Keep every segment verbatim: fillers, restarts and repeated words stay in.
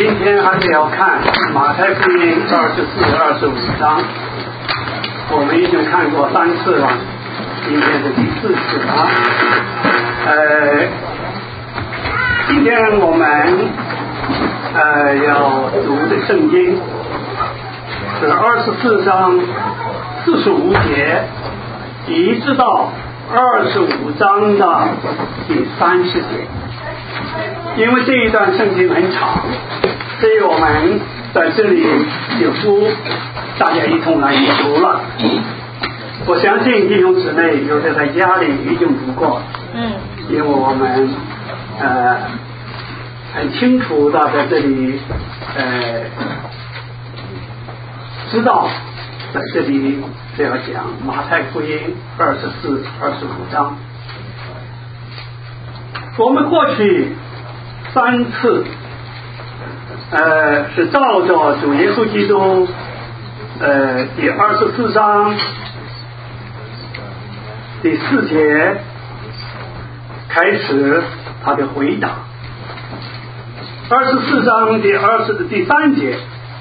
今天还是要看马太福音二十四、二十五章，我们已经看过三次了，今天是第四次啊。呃，今天我们呃要读的圣经是二十四章四十五节，一直到二十五章的第三十节。因为这一段圣经很长，所以我们在这里就不大家一同来读了。我相信弟兄姊妹有的在家里已经读过，嗯，因为我们呃很清楚的在这里呃知道在这里是要讲马太福音二十四、二十五章。我们过去三次，呃，是照着主耶稣基督，呃，第二十四章第四节开始他的回答，二十四章第二十第三节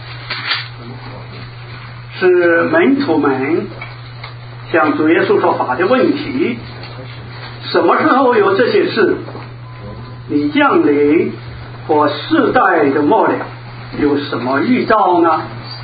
是门徒们向主耶稣说法的问题，什么时候有这些事？你降临或世代的末了有什么预兆呢？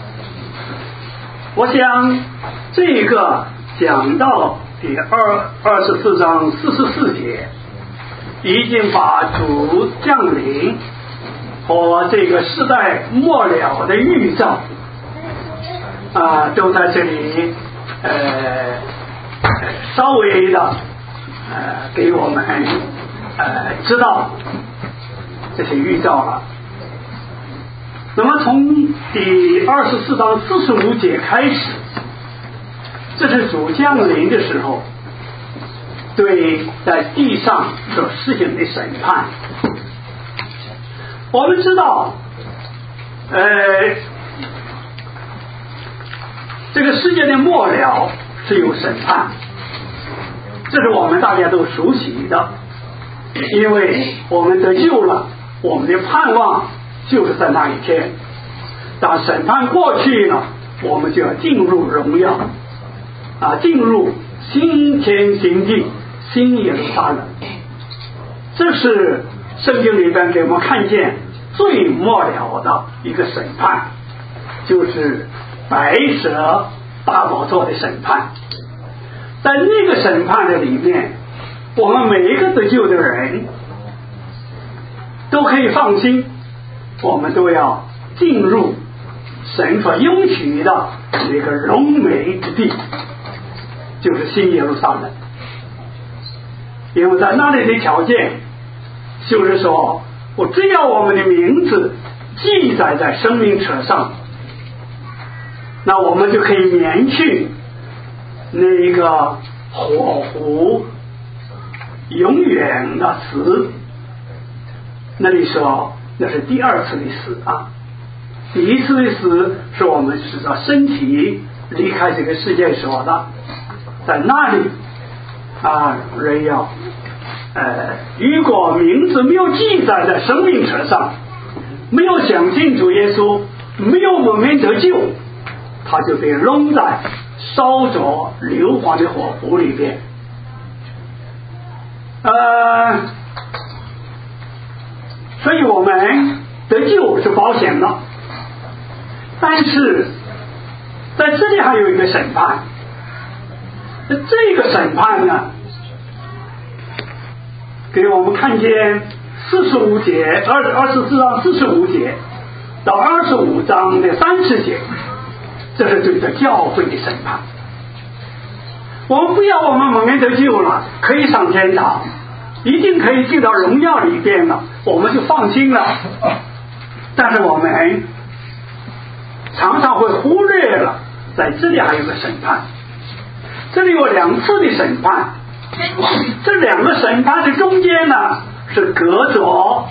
我想这个讲到第二二十四章四十四节，已经把主降临和这个世代末了的预兆啊、呃，都在这里呃稍微的呃给我们呃，知道这些预兆了。那么从第二十四章四十五节开始，这是主降临的时候对在地上所实行的审判。我们知道呃这个世界的末了是有审判，这是我们大家都熟悉的，因为我们得救了，我们的盼望就是在那一天，当审判过去了，我们就要进入荣耀啊，进入新天新地新耶路撒冷。这是圣经里边给我们看见最末了的一个审判，就是白蛇大宝座的审判。在那个审判的里面，我们每一个得救的人都可以放心，我们都要进入神所应许的那个荣美之地，就是新耶路撒冷。因为在那里的条件就是说，我只要我们的名字记载在生命册上，那我们就可以免去那一个火湖永远的死。那里说那是第二次的死啊，第一次的死是我们使到身体离开这个世界说的，在那里啊，人要呃，如果名字没有记载在生命册上，没有相信主耶稣，没有我们得救，他就被扔在烧着硫磺的火湖里边。呃，所以我们得救是保险的，但是在这里还有一个审判。这个审判呢，给我们看见四十五节二二十四章四十五节到二十五章的三十节，这是对着教会的审判。我们不要我们蒙恩得救了，可以上天堂，一定可以进到荣耀里边了，我们就放心了。但是我们常常会忽略了，在这里还有个审判，这里有两次的审判，这两个审判的中间呢，是隔着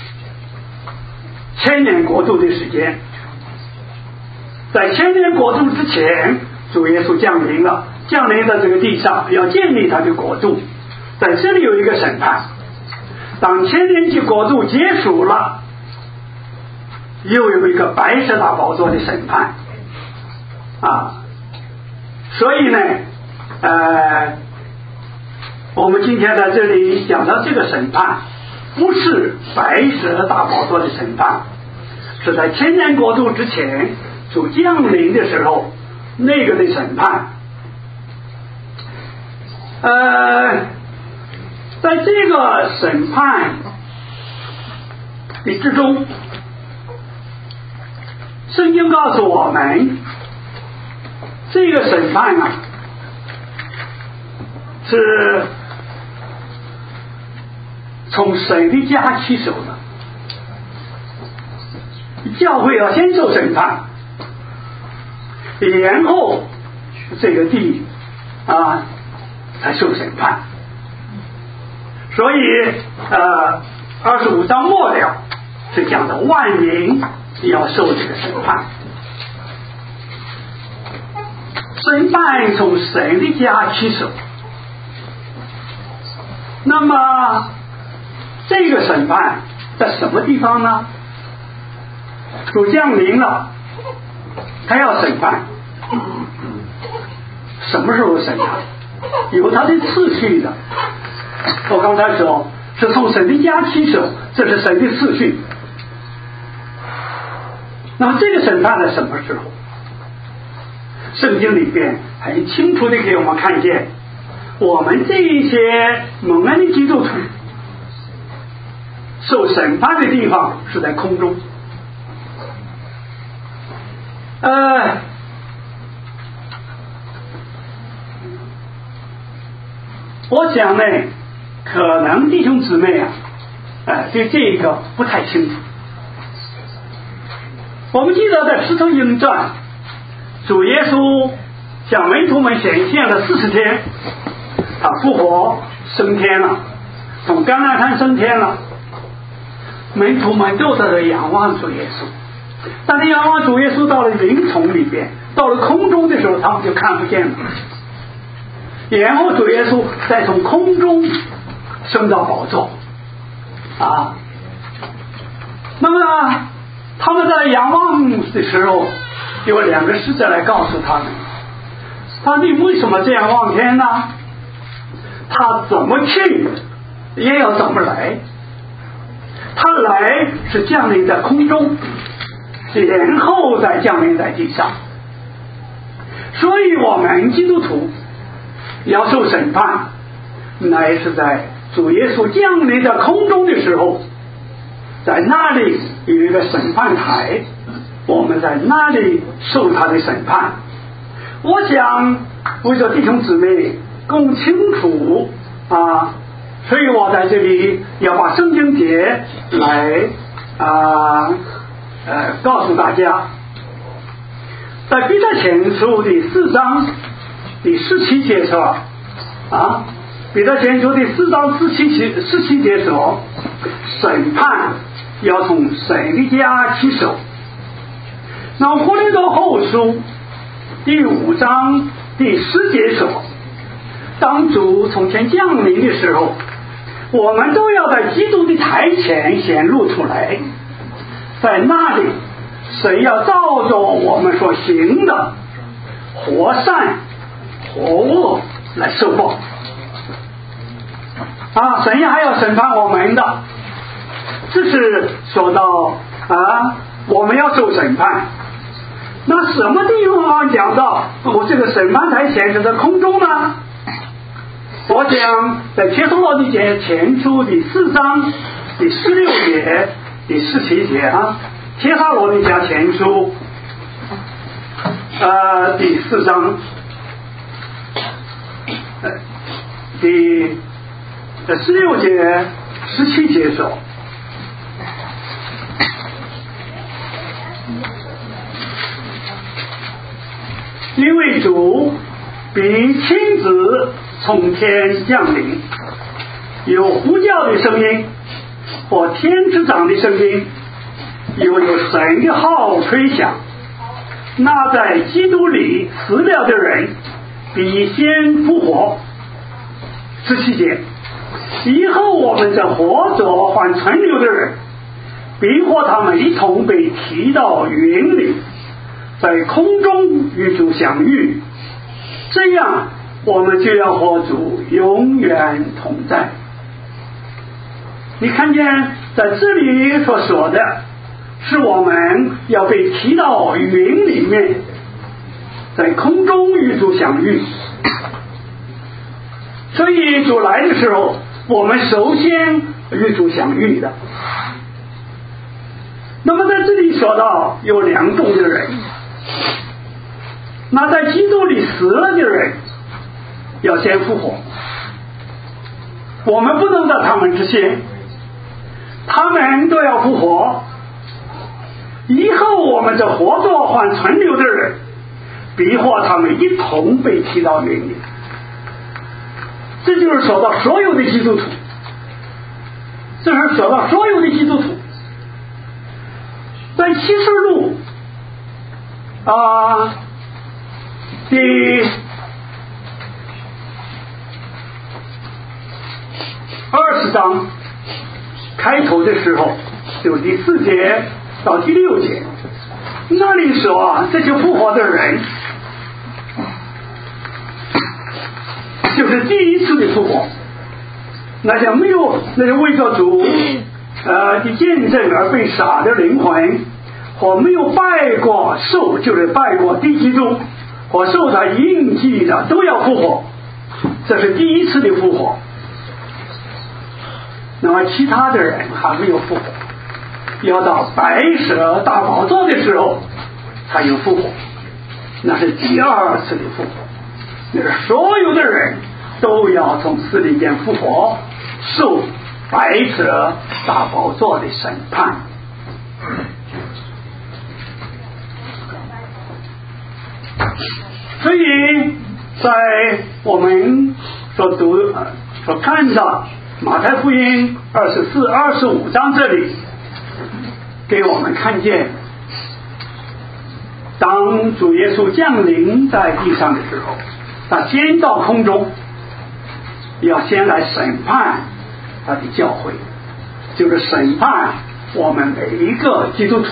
千年国度的时间。在千年国度之前，主耶稣降临了，降临在这个地上，要建立他的国度。在这里有一个审判，当千年期国度结束了， 又有一个白色大宝座的审判啊，所以呢，呃，我们今天在这里讲到这个审判，不是白色大宝座的审判，是在千年国度之前主降临的时候那个的审判。呃，在这个审判的之中，圣经告诉我们，这个审判啊，是从神的家起手的。教会要先受审判，然后这个地啊才受审判。所以呃，二十五章末了是讲的万民要受这个审判。审判从神的家起手，那么这个审判在什么地方呢？主降临了，他要审判。什么时候审判？有他的次序的。我刚才说是从神的家起手，这是神的次序。那么这个审判在什么时候？圣经里边很清楚的给我们看见，我们这一些蒙恩的基督徒受审判的地方是在空中。呃，我想呢，可能弟兄姊妹啊，呃，对这个不太清楚。我们记得在使徒行传，主耶稣向门徒们显现了四十天，他复活升天了，从橄榄山升天了，门徒们都在这仰望主耶稣。但是仰望主耶稣到了云丛里边，到了空中的时候，他们就看不见了。然后主耶稣再从空中升到宝座啊。那么他们在仰望的时候，有两个使者来告诉他们，他你为什么这样望天呢？他怎么去也要怎么来，他来是降临在空中，然后再降临在地上。所以我们基督徒要受审判，乃是在主耶稣降临在空中的时候，在那里有一个审判台，我们在那里受他的审判。我想为了弟兄姊妹更清楚啊，所以我在这里要把圣经节来啊呃告诉大家，在彼得前书第四章第十七节说啊，彼得前书第四章十七节十七节说，审判要从神的家起手。那哥林多后书第五章第十节说，当主从前降临的时候，我们都要在基督的台前显露出来，在那里神要照着我们所行的活善活恶来受报啊，神还要审判我们的。这是说到啊，我们要受审判。那什么地方讲到我这个审判台显示在空中呢？我想在帖撒罗尼迦前书第四章第十六节第十七节啊，帖撒罗尼迦前书呃第四章呃第十六节十七节说，因为主必亲自从天降临，有呼叫的声音或天之长的声音，又有神的号吹响，那在基督里死了的人必先复活。十七节，以后我们这活着还存留的人， 逼迫他们一同被提到云里，在空中与主相遇，这样我们就要和主永远同在。你看见在这里所说的是我们要被提到云里面，在空中与主相遇。所以主来的时候，我们首先与主相遇的。那么在这里说到有两种的人，那在基督里死了的人要先复活，我们不能在他们之前，他们都要复活，以后我们这活着还存留的人，逼迫他们一同被提到云里。这就是说到所有的基督徒，这是说到所有的基督徒。在启示录啊第二十章开头的时候，就第四节到第六节，那里说啊，这些复活的人就是第一次的复活，那些没有那些为着主呃的见证而被杀的灵魂，或没有拜过受，就是拜过地基督或受他印记的，都要复活，这是第一次的复活。那么其他的人还没有复活，要到白蛇大宝座的时候才有复活，那是第二次的复活。那是所有的人都要从死里边复活，受白蛇大宝座的审判。所以在我们所读所看到马太福音二十四、二十五章这里，给我们看见，当主耶稣降临在地上的时候，他先到空中，要先来审判他的教会，就是审判我们每一个基督徒。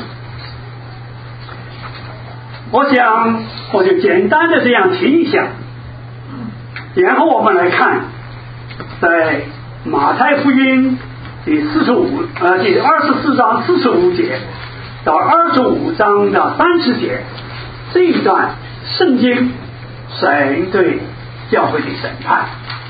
我想我就简单的这样提一下，然后我们来看在马太福音第四十五呃第二十四章四十五节到二十五章的三十节这一段圣经神对教会的审判。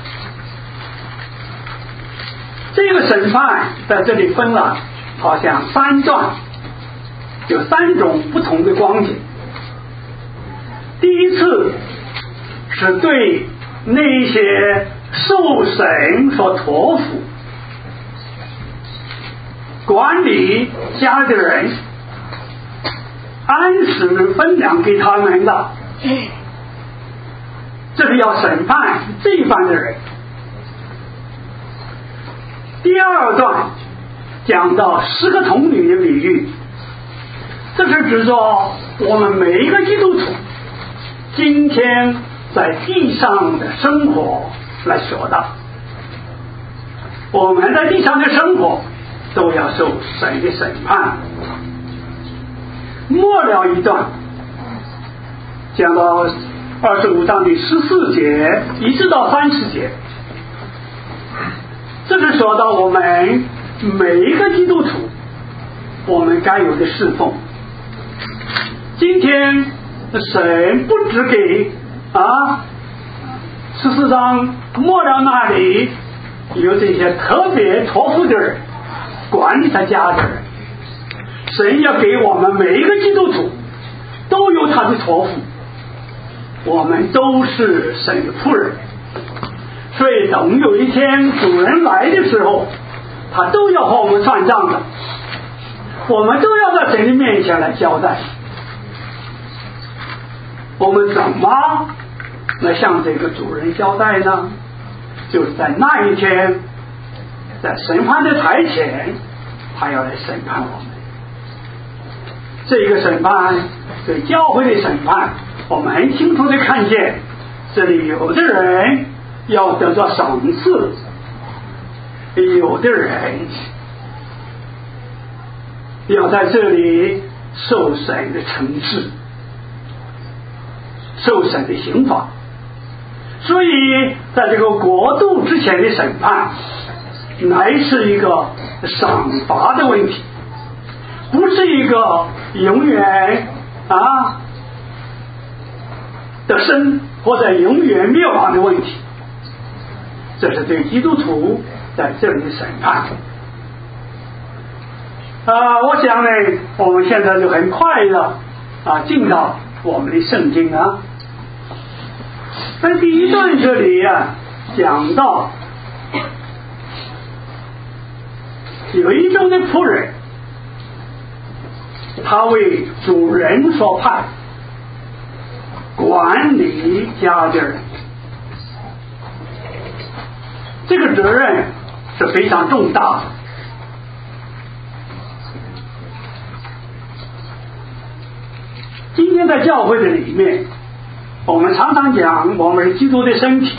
这个审判在这里分了好像三段，有三种不同的光景。第一次是对那些受神所托付管理家的人，按时分粮给他们的，这是要审判这一班的人。第二段讲到十个童女的比喻，这是指着我们每一个基督徒今天在地上的生活来说的。我们在地上的生活都要受神的审判。末了一段讲到二十五章的十四节一直到三十节，这是说到我们每一个基督徒我们该有的侍奉。今天神不只给啊十四章末了那里有这些特别托付的人，管理他家的人，神要给我们每一个基督徒都有他的托付，我们都是神的仆人。所以等有一天主人来的时候，他都要和我们算账的，我们都要在神的面前来交代。我们怎么来向这个主人交代呢？就是在那一天，在审判的台前，他要来审判我们。这个审判对教会的审判，我们很清楚的看见，这里有的人要得到赏赐，有的人要在这里受神的惩治，受神的刑罚。所以在这个国度之前的审判乃是一个赏罚的问题，不是一个永远啊的生或者永远灭亡的问题。这是对基督徒在这里的审判。啊，我想呢，我们现在就很快的啊进到我们的圣经啊。在第一段这里啊，讲到有一种的仆人，他为主人所派，管理家的人，这个责任是非常重大的。今天在教会的里面，我们常常讲我们是基督的身体，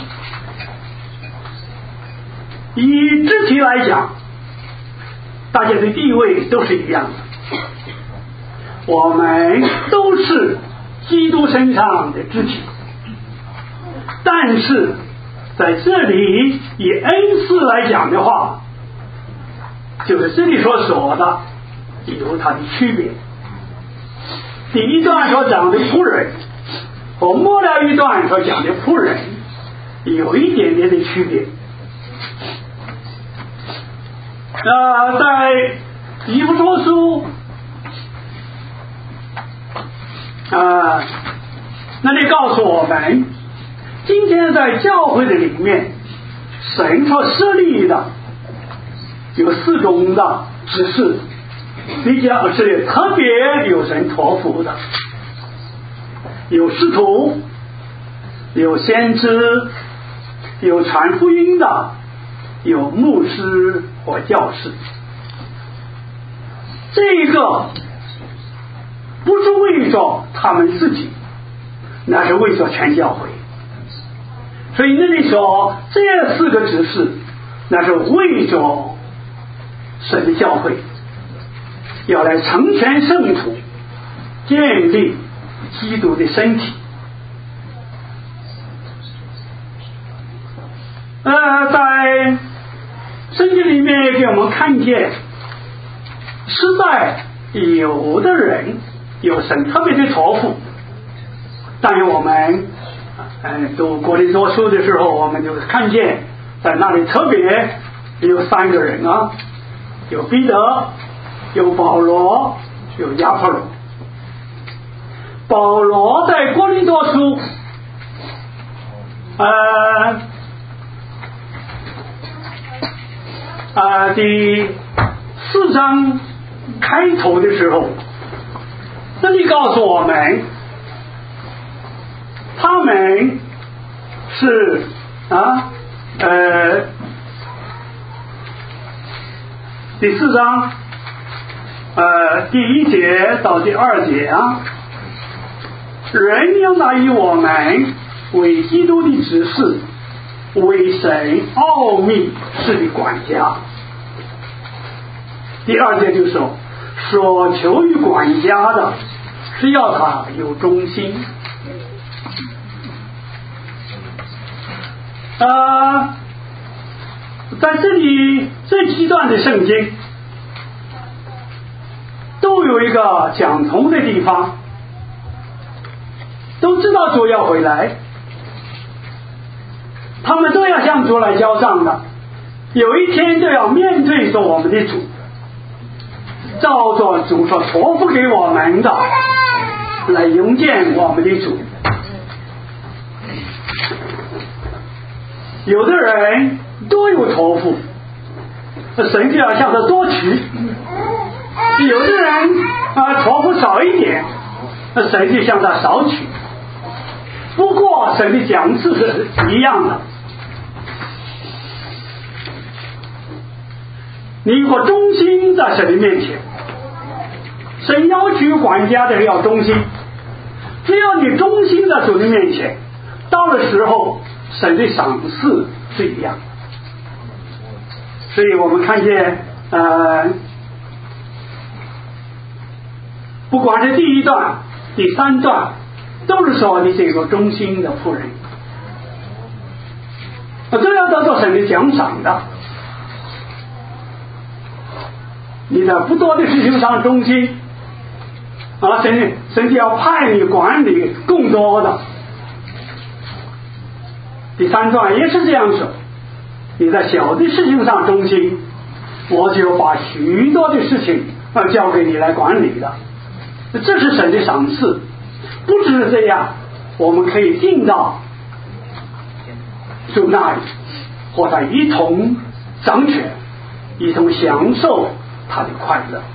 以肢体来讲，大家的地位都是一样的，我们都是基督身上的肢体。但是在这里以恩赐来讲的话，就是这里所说的有它的区别。第一段所讲的仆人和末了一段所讲的仆人有一点点的区别。呃，在以弗所书啊，那里告诉我们，今天在教会的里面，神所设立的有四种的指示，比较是特别有神托付的，有使徒，有先知，有传福音的，有牧师或教士。这个不是为着他们自己，那是为着全教会。所以那里说这四个指示，那是为着神的教会，要来成全圣徒，建立基督的身体。呃，在圣经里面给我们看见，实在有的人有神特别的托付，但是我们嗯读哥林多书的时候，我们就看见在那里特别有三个人啊，有彼得，有保罗，有亚波罗。保罗在哥林多书呃呃第四章开头的时候，这里告诉我们，他们是啊呃第四章呃第一节到第二节啊，人应当以我们为基督的指示，为神奥秘事的管家。第二节就说，所求于管家的是要他有忠心。呃，在这里这几段的圣经都有一个相同的地方，都知道主要回来，他们都要向主来交账的，有一天就要面对着我们的主，照着主所托付给我们的来迎见我们的主。有的人多有托付，神就要向他多取；有的人啊托付少一点，神就向他少取。不过神的讲次是一样的，你如果忠心在神的面前，神要求管家的人要忠心，只要你忠心在主的面前，到了时候神的赏赐是一样的。所以我们看见呃不管是第一段、第三段，都是说你是一个忠心的仆人，这要得到神的奖赏的。你在不多的事情上忠心，啊，神神就要派你管理更多的。第三段也是这样说，你在小的事情上忠心，我就把许多的事情要交给你来管理的。这是神的赏赐。不只是这样，我们可以进到主那里，和他一同掌权，一同享受他的快乐。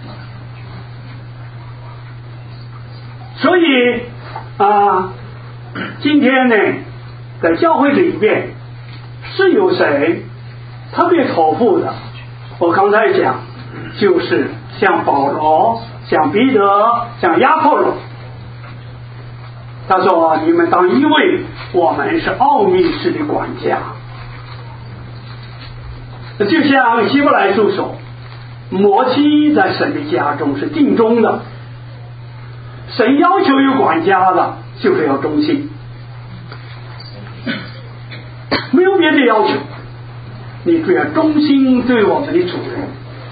所以啊，今天呢，在教会里面是有谁特别托付的。我刚才讲，就是像保罗、像彼得、像亚波罗。他说：“你们当以为我们是奥秘式的管家。”就像希伯来书说，摩西在神的家中是尽忠的。神要求有管家的，就是要忠心，没有别的要求，你只要忠心对我们的主人，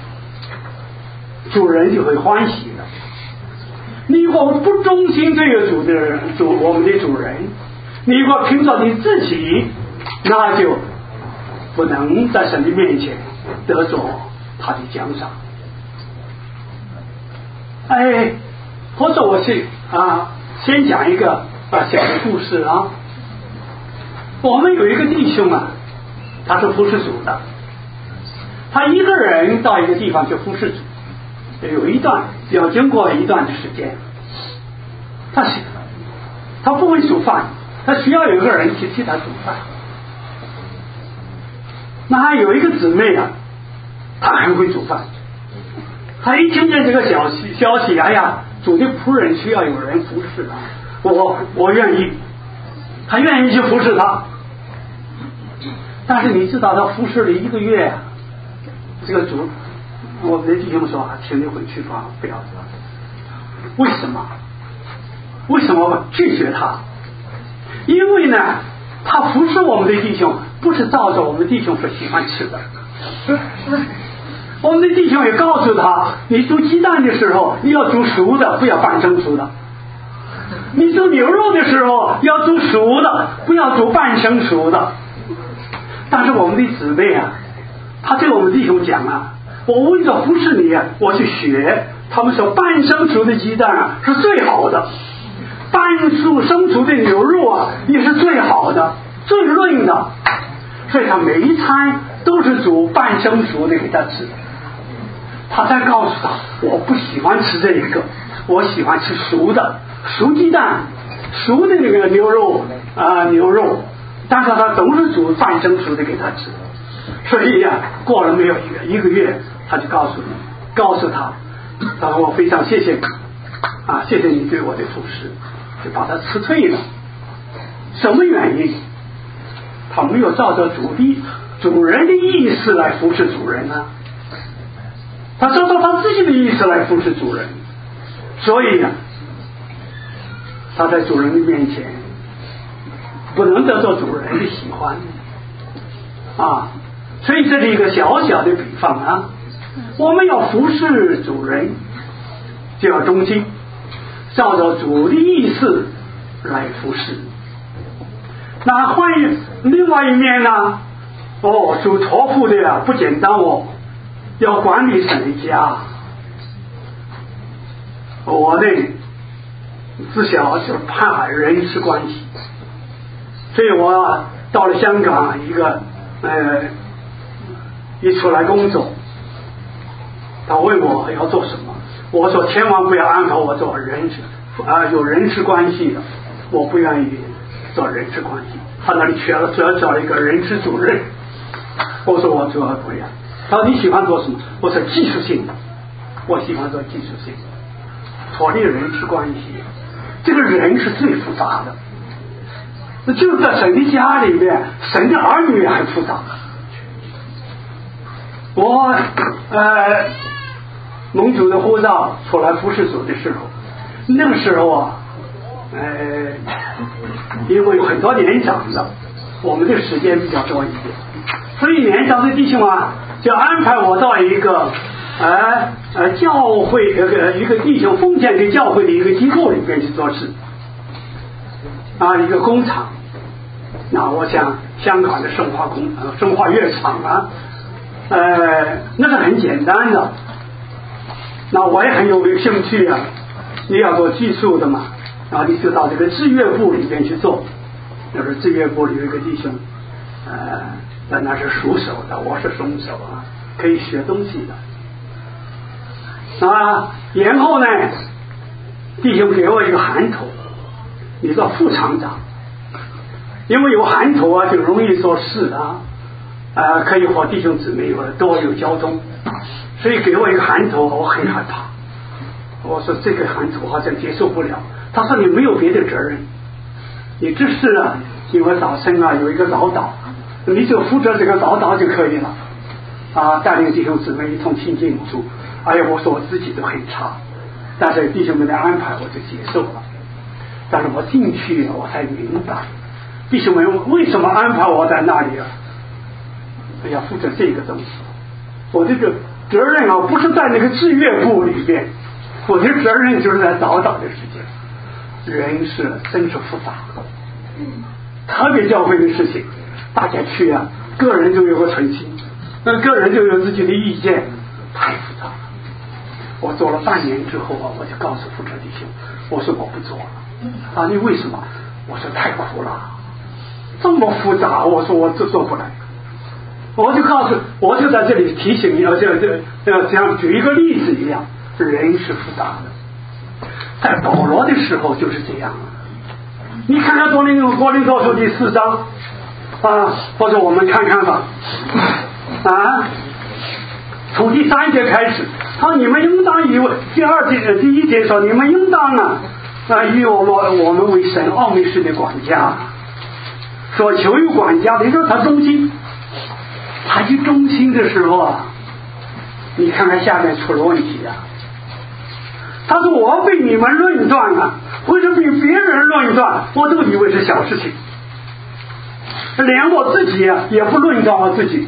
主人就会欢喜的。你如果不忠心对个主的人，主我们的主人，你如果凭着你自己，那就不能在神的面前得着他的奖赏。哎，或者我去啊，先讲一个啊小的故事啊。我们有一个弟兄啊，他是服侍主的，他一个人到一个地方去服侍主。有一段要经过一段的时间，他是他不会煮饭，他需要有一个人去替他煮饭。那还有一个姊妹啊，她很会煮饭。她一听见这个消息，消息，哎呀，主的仆人需要有人服侍他，我我愿意，他愿意去服侍他。但是你知道，他服侍了一个月，这个主。我们的弟兄说：“请你回去吧，不要做。”为什么？为什么拒绝他？因为呢，他服侍我们的弟兄，不是照着我们的弟兄所喜欢吃的。我们的弟兄也告诉他：你煮鸡蛋的时候，你要煮熟的，不要半生熟的；你煮牛肉的时候，要煮熟的，不要煮半生熟的。但是我们的姊妹啊，他对我们弟兄讲啊。我为了服侍你啊，我去学。他们说半生熟的鸡蛋啊是最好的，半熟生熟的牛肉啊也是最好的、最润的。所以他每一餐都是煮半生熟的给他吃。他才告诉他，我不喜欢吃这一个，我喜欢吃熟的，熟鸡蛋、熟的那个牛肉啊、呃、牛肉。但是他都是煮半生熟的给他吃。所以呀、啊，过了没有一个一个月。他就告诉你，告诉他，他说我非常谢谢你啊，谢谢你对我的服侍，就把他辞退了。什么原因？他没有照着主的主人的意思来服侍主人啊，他照着他自己的意思来服侍主人，所以啊，他在主人的面前不能得到主人的喜欢啊。所以这是一个小小的比方啊。我们要服侍主人，就要忠心，照着主的意思来服侍。那换另外一面呢？哦，主托付的呀不简单哦，要管理神的家。我呢，自小就怕人事关系，所以我到了香港一个呃，一出来工作。他问我要做什么，我说千万不要安排我做人事啊，有人事关系的，我不愿意做人事关系。他那里缺了，主要找一个人事主任。我说我主要不要。他说你喜欢做什么？我说技术性的，我喜欢做技术性的，脱离人事关系。这个人是最复杂的，那就是在神的家里面，神的儿女也很复杂。我呃。 蒙主的呼召出来服侍主的时候，那个时候啊，呃，因为有很多年长的，我们的时间比较多一点，所以年长的弟兄啊，就安排我到一个呃呃教会一个一个弟兄奉献给教会的一个机构里边去做事，啊，一个工厂。那我想香港的生化工呃生化乐厂啊，呃，那是很简单的。那我也很有兴趣啊，你要做技术的嘛，然后你就到这个制乐部里边去做。那是制乐部里有一个弟兄，呃，在那是熟手的，我是松手啊，可以学东西的。啊，然后呢，弟兄给我一个函头，你做副厂长。因为有函头啊，就容易做事啊，呃，可以和弟兄姊妹有多有交通，所以给我一个函头，我很害怕。我说这个函头好像接受不了。他说你没有别的责任，你只是啊，因为早晨啊有一个早祷，你就负责这个早祷就可以了，啊，带领弟兄姊妹一同亲近主。哎呀，我说我自己都很差，但是弟兄们的安排我就接受了。但是我进去我才明白。弟兄们为什么安排我在那里啊？要负责这个东西。我这个责任啊，不是在那个制乐部里边，我的责任就是在早祷的时间。人是真是复杂，特别教会的事情，大家去啊，个人就有个存心，那个人就有自己的意见，太复杂了。我做了半年之后啊，我就告诉负责弟兄，我说我不做了。啊，你为什么？我说太苦了。这么复杂，我说我这做不来，我就告诉，我就在这里提醒你，而且这这像举一个例子一样，人是复杂的，在保罗的时候就是这样。你看看多林多林多书第四章啊，或者我们看看吧，啊，从第三节开始，他说你们应当以为第二节第一节说你们应当啊啊以我们我们为神奥秘式的管家。所求于管家的，也就是他忠心。他一忠心的时候啊，你看看下面出了问题啊。他说我被你们论断啊，或者被别人论断，我都以为是小事情，连我自己啊也不论断我自己。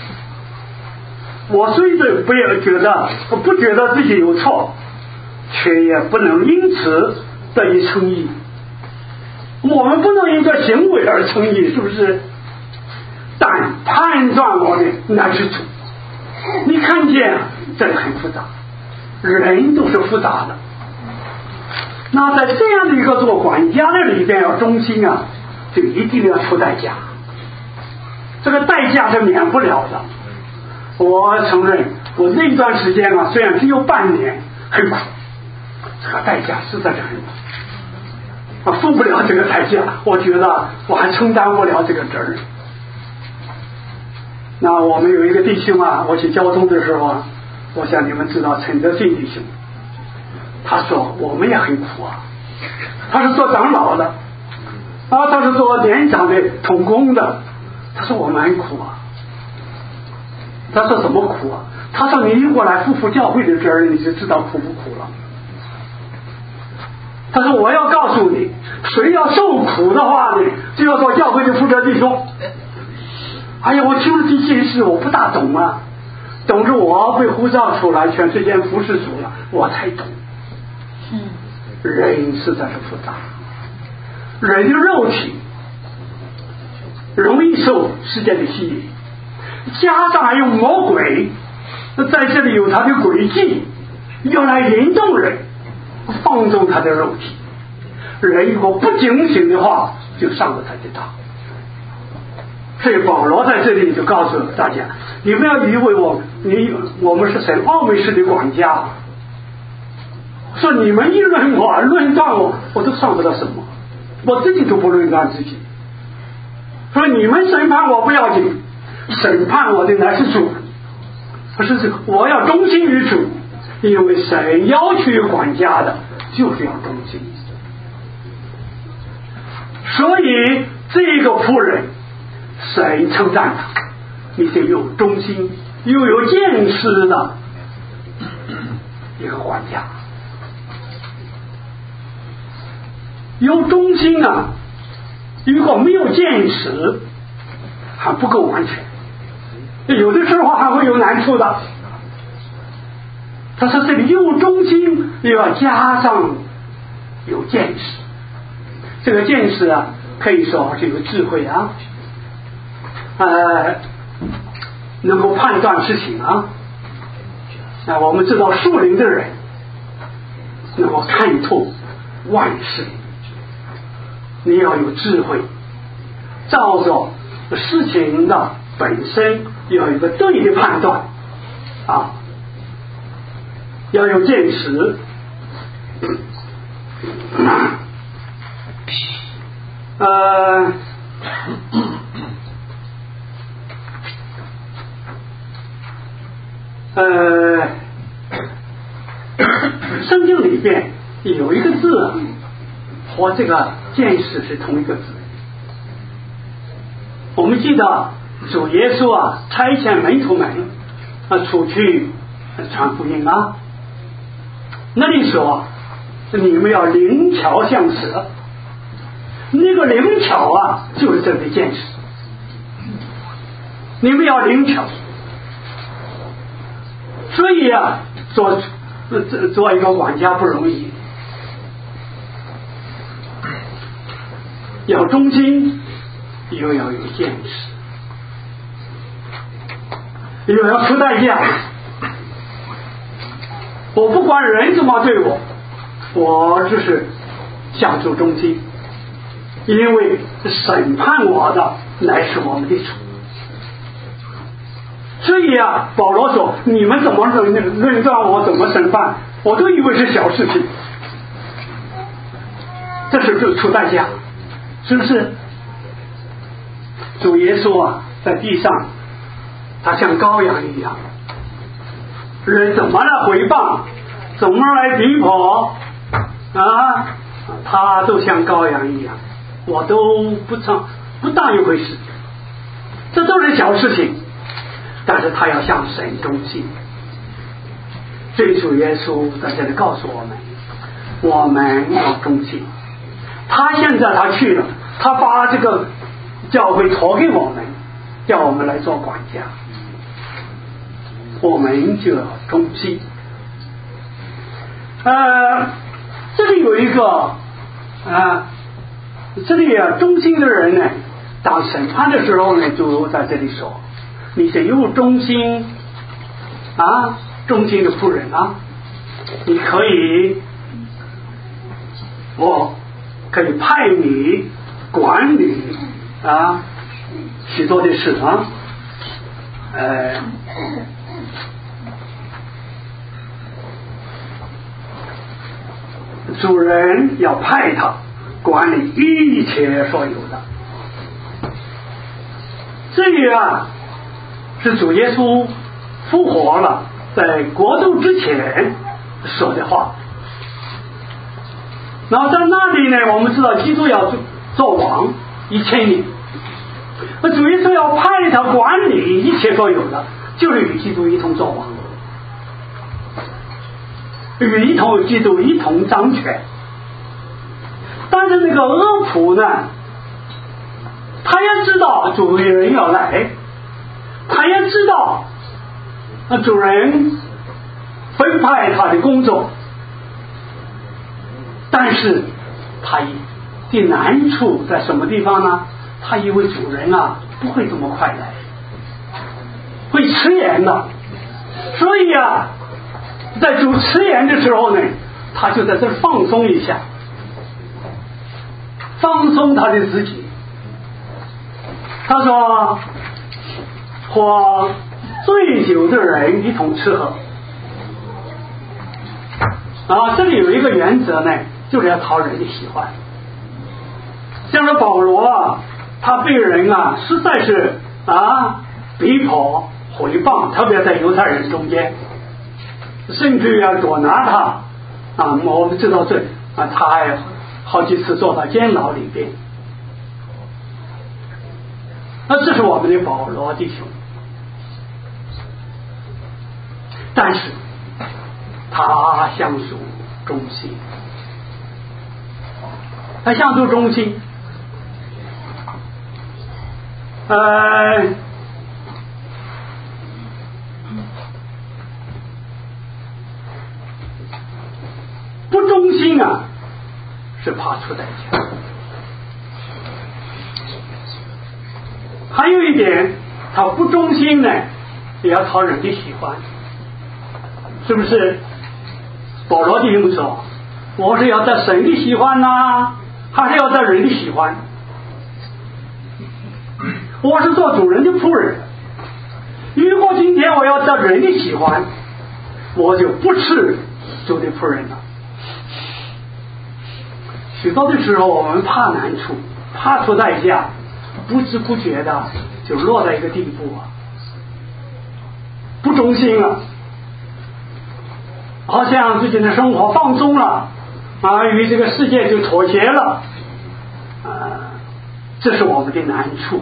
我虽然不也觉得不觉得自己有错，却也不能因此得以称义。我们不能因着行为而称义，是不是？但判断我的乃是主。你看见这里很复杂，人都是复杂的。那在这样的一个做管家的里边要忠心啊，就一定要出代价，这个代价是免不了的。我承认我那段时间啊，虽然只有半年，很苦，这个代价实在是很苦，我付不了这个代价，我觉得我还承担不了这个责任。那我们有一个弟兄啊，我去交通的时候啊，我想你们知道陈德信弟兄，他说我们也很苦啊，他是做长老的啊，他是做年长的统工的，他说我们很苦啊。他说怎么苦啊？他说你一过来负负教会的责任，你就知道苦不苦了。他说我要告诉你，谁要受苦的话呢，就要做教会的负责弟兄。哎呀，我听了这些事我不大懂啊，等着我被呼召出来全世界服侍主了，我才懂。嗯，人实在是复杂，人的肉体容易受世界的吸引，加上还有魔鬼在这里有他的诡计，用来引动人放纵他的肉体。人如果不警醒的话，就上了他的当。所以保罗在这里就告诉大家，你不要以为我你我们是神奥秘式的管家，说你们议论我论断我，我都算不到什么，我自己都不论断自己。说你们审判我不要紧，审判我的乃是主，不是这个，我要忠心于主，因为神要求管家的就是要忠心。所以这个仆人，神称赞他，你是有忠心又有见识的， 一个管家。有忠心啊，如果没有见识，还不够完全，有的时候还会有难处的。他说这里又忠心，又要加上有见识。这个见识啊，可以说是有智慧啊，呃，能够判断事情啊。啊，我们知道树林的人能够看透万事，你要有智慧，照着事情的本身要有一个对的判断啊，要有见识。呃，呃，圣经里边有一个字和这个见识是同一个字。我们记得主耶稣啊差遣门徒们啊出去传福音啊，那里说你们要灵巧像蛇，那个灵巧啊就是这个见识，你们要灵巧。所以啊做做一个管家不容易，要忠心，又要有见识，又要付代价。我不管人怎么对我，我就是下注忠心，因为审判我的乃是我们的主。所以啊，保罗说你们怎么论论断我，怎么审判，我都以为是小事情，这是就出代价，是不是？主耶稣啊在地上，他像羔羊一样，人怎么来回谤，怎么来逼迫啊，他都像羔羊一样，我都不成不当一回事，这都是小事情，但是他要向神忠心。所以主耶稣在这里告诉我们，我们要忠心。他现在他去了，他把这个教会托给我们，叫我们来做管家，我们就要忠心。呃，这里有一个啊、呃，这里啊忠心的人呢，当审判的时候呢，就在这里说，你是有忠心啊，忠心的仆人啊，你可以，我可以派你管理啊许多的事啊，呃，主人要派他管理一切所有的。这里啊是主耶稣复活了，在国度之前说的话。然后在那里呢，我们知道基督要做王一千年，那主耶稣要派他管理一切所有的，就是与基督一同做王，与一同基督一同掌权。但是那个恶仆呢，他也知道主人要来，他也知道那主人分派他的工作，但是他的难处在什么地方呢？他以为主人啊不会这么快来，会迟延的。所以啊在主迟延的时候呢，他就在这放松一下，放松他的自己。他说和醉酒的人一同吃喝啊，这里有一个原则呢，就是要讨人的喜欢。像是保罗啊，他被人啊实在是啊逼迫毁谤，特别在犹太人中间，甚至要捉拿他啊，我们知道这啊，他还好几次坐到监牢里边。那这是我们的保罗弟兄，但是他相属忠心，他相属忠心，呃，不忠心啊，是怕出代价。还有一点，他不忠心呢，也要讨人的喜欢，是不是？保罗弟兄说，我是要得神的喜欢呐、啊，还是要得人的喜欢？我是做主人的仆人，如果今天我要得人的喜欢，我就不是主的仆人了。许多的时候，我们怕难处，怕出代价，不知不觉的就落在一个地步啊，不忠心了，好像自己的生活放纵了啊，与这个世界就妥协了啊，这是我们的难处，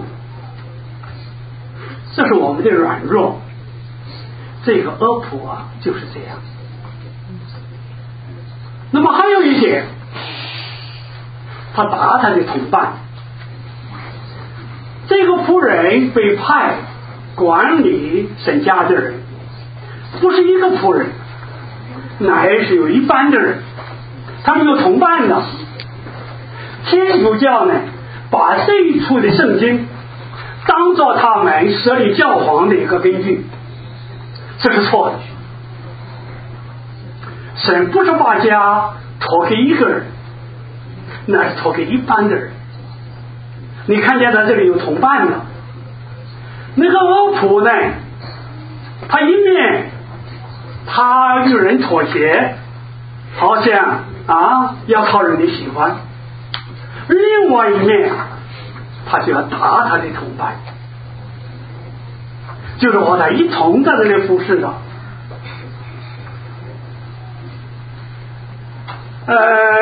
这是我们的软弱。这个恶仆啊就是这样。那么还有一点，他打他的同伴。这个仆人被派管理神家的人，不是一个仆人，乃是有一班的人，他们有同伴的。天主教呢，把这一处的圣经当作他们设立教皇的一个根据，这是错的。神不是把家托给一个人，那是托给一般的人。你看见在这里有同伴的，那个恶仆呢，他一面他与人妥协，好像啊要讨人的喜欢，另外一面他就要打他的同伴，就是和他一同在这里服侍的。呃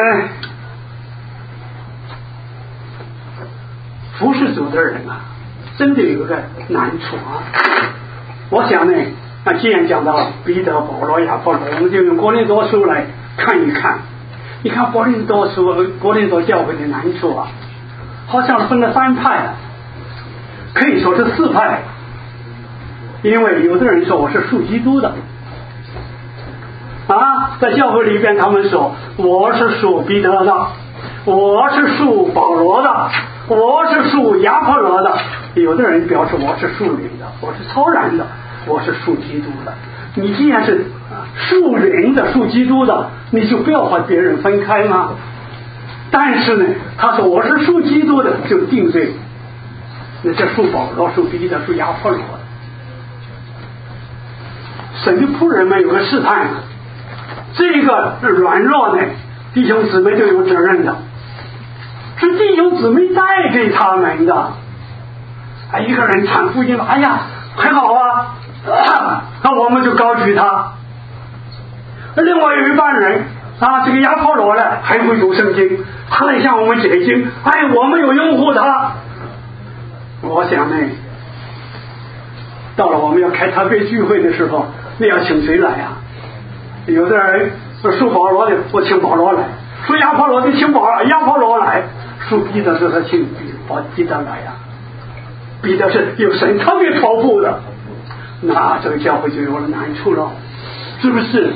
服侍主的人啊，真的有一个难处啊。我想呢，那既然讲到彼得、保罗、亚波罗，我们就用哥林多书来看一看。你看哥林多书、哥林多教会的难处啊，好像分了三派啊，可以说是四派。因为有的人说我是属基督的啊，在教会里边他们说我是属彼得的，我是属保罗的，我是属亚波罗的。有的人表示我是属灵的，我是超然的，我是属基督的。你既然是属灵的、属基督的，你就不要和别人分开吗？但是呢，他说我是属基督的，就定罪。那这属保罗、属彼得、属亚波罗的。神的仆人们有个试探，这个软弱呢，弟兄姊妹都有责任的，是弟兄姊妹带给他们的。啊，一个人传福音了，哎呀，很好啊，那、啊、我们就高举他。另外有一帮人啊，这个亚波罗呢，还会读圣经，他来向我们解经，哎，我们有拥护他。我想呢，到了我们要开特别聚会的时候，你要请谁来啊？有的人属保罗的，我请保罗来；属亚波罗的，请保亚波罗来；属彼得的，他请彼得来呀、啊。彼得是有神特别托付的，那这个教会就有了难处了，是不是？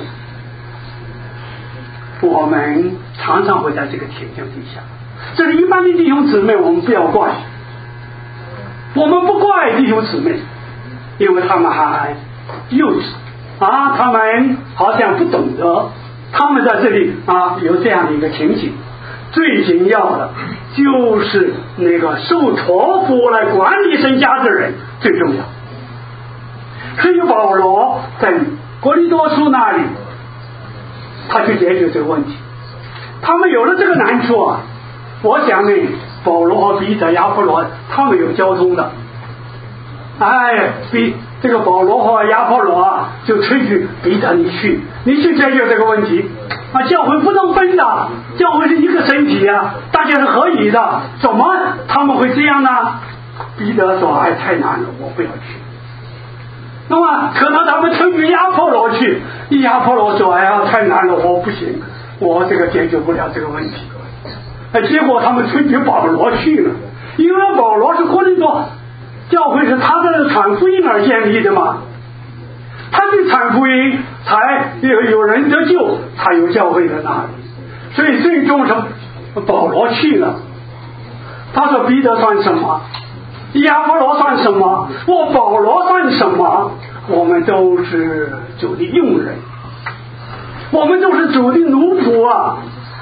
我们常常会在这个情境底下，这是一般的弟兄姊妹，我们不要怪，我们不怪弟兄姊妹，因为他们还幼稚啊，他们好像不懂得，他们在这里啊有这样的一个情景。最紧要的就是那个受托付来管理神家的人最重要。所以保罗在哥林多书那里，他去解决这个问题。他们有了这个难处啊，我想呢，保罗和彼得、亚波罗他们有交通的。哎，比这个保罗和亚波罗啊，就推举彼得你去，你去解决这个问题。啊，教会不能分的，教会是一个身体啊，大家是合一的，怎么他们会这样呢？彼得说：“哎，太难了，我不要去。”那么可能他们推举亚波罗去， 去，亚波罗说：“哎呀，太难了，我不行，我这个解决不了这个问题。”哎，结果他们推举保罗去了，因为保罗是哥林多教会是他的传福音而建立的嘛，他去传福音才有有人得救，才有教会在那里，所以最终是保罗去了。他说：“彼得算什么？亚波罗算什么？我保罗算什么？我们都是主的用人，我们都是主的奴仆啊！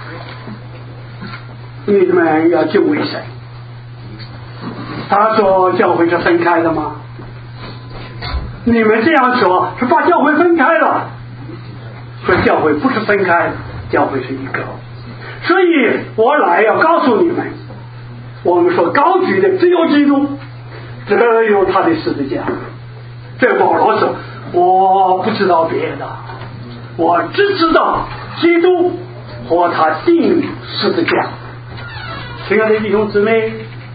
你们要敬畏谁？”他说：“教会是分开的吗？你们这样说是把教会分开了。说教会不是分开，教会是一个。所以我来要告诉你们，我们所高举的只有基督，只有他的十字架。”这保罗说：“我不知道别的，我只知道基督和他定十字架。”亲爱的弟兄姊妹，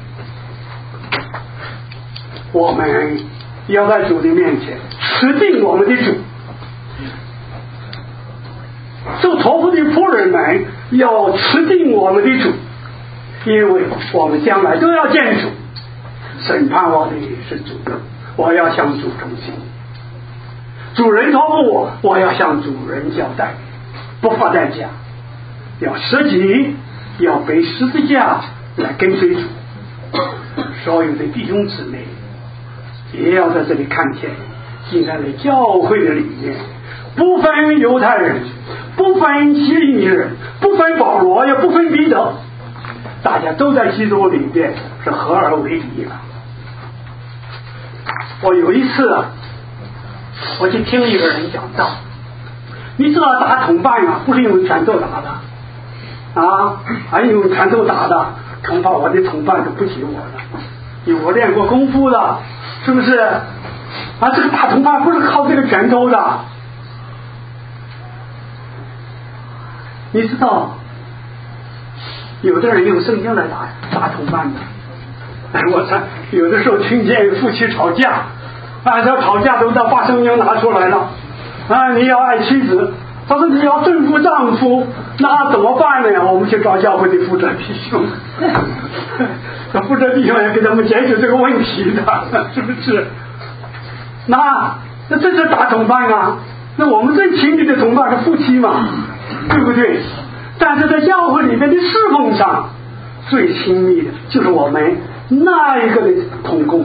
我们要在主的面前持定我们的主，受托付的仆人们要持定我们的主，因为我们将来都要见主，审判我的是主，我要向主忠心。主人托付我，我要向主人交代，不付代价，要舍己，要背十字架来跟随主。所有的弟兄姊妹也要在这里看见，进来了教会的里面，不分犹太人，不分希利尼人，不分保罗，也不分彼得，大家都在基督里边是合而为一了。我有一次啊，我去听一个人讲道，你知道打同伴啊，不是用拳头打的啊，还用拳头打的，恐怕我的同伴都不及我的。有练过功夫的，是不是？啊，这个打同伴不是靠这个拳头的。你知道，有的人用圣经来打打同伴的。哎，我才有的时候听见夫妻吵架，啊，这吵架都把圣经拿出来了。啊，你要爱妻子，他说你要征服丈夫，那怎么办呢？我们去找教会的负责弟兄，这负责弟兄也给他们解决这个问题的，是不是？那那这是打同伴啊，那我们最亲密的同伴是夫妻嘛，对不对？但是在教会里面的侍奉上，最亲密的就是我们那一个的同工。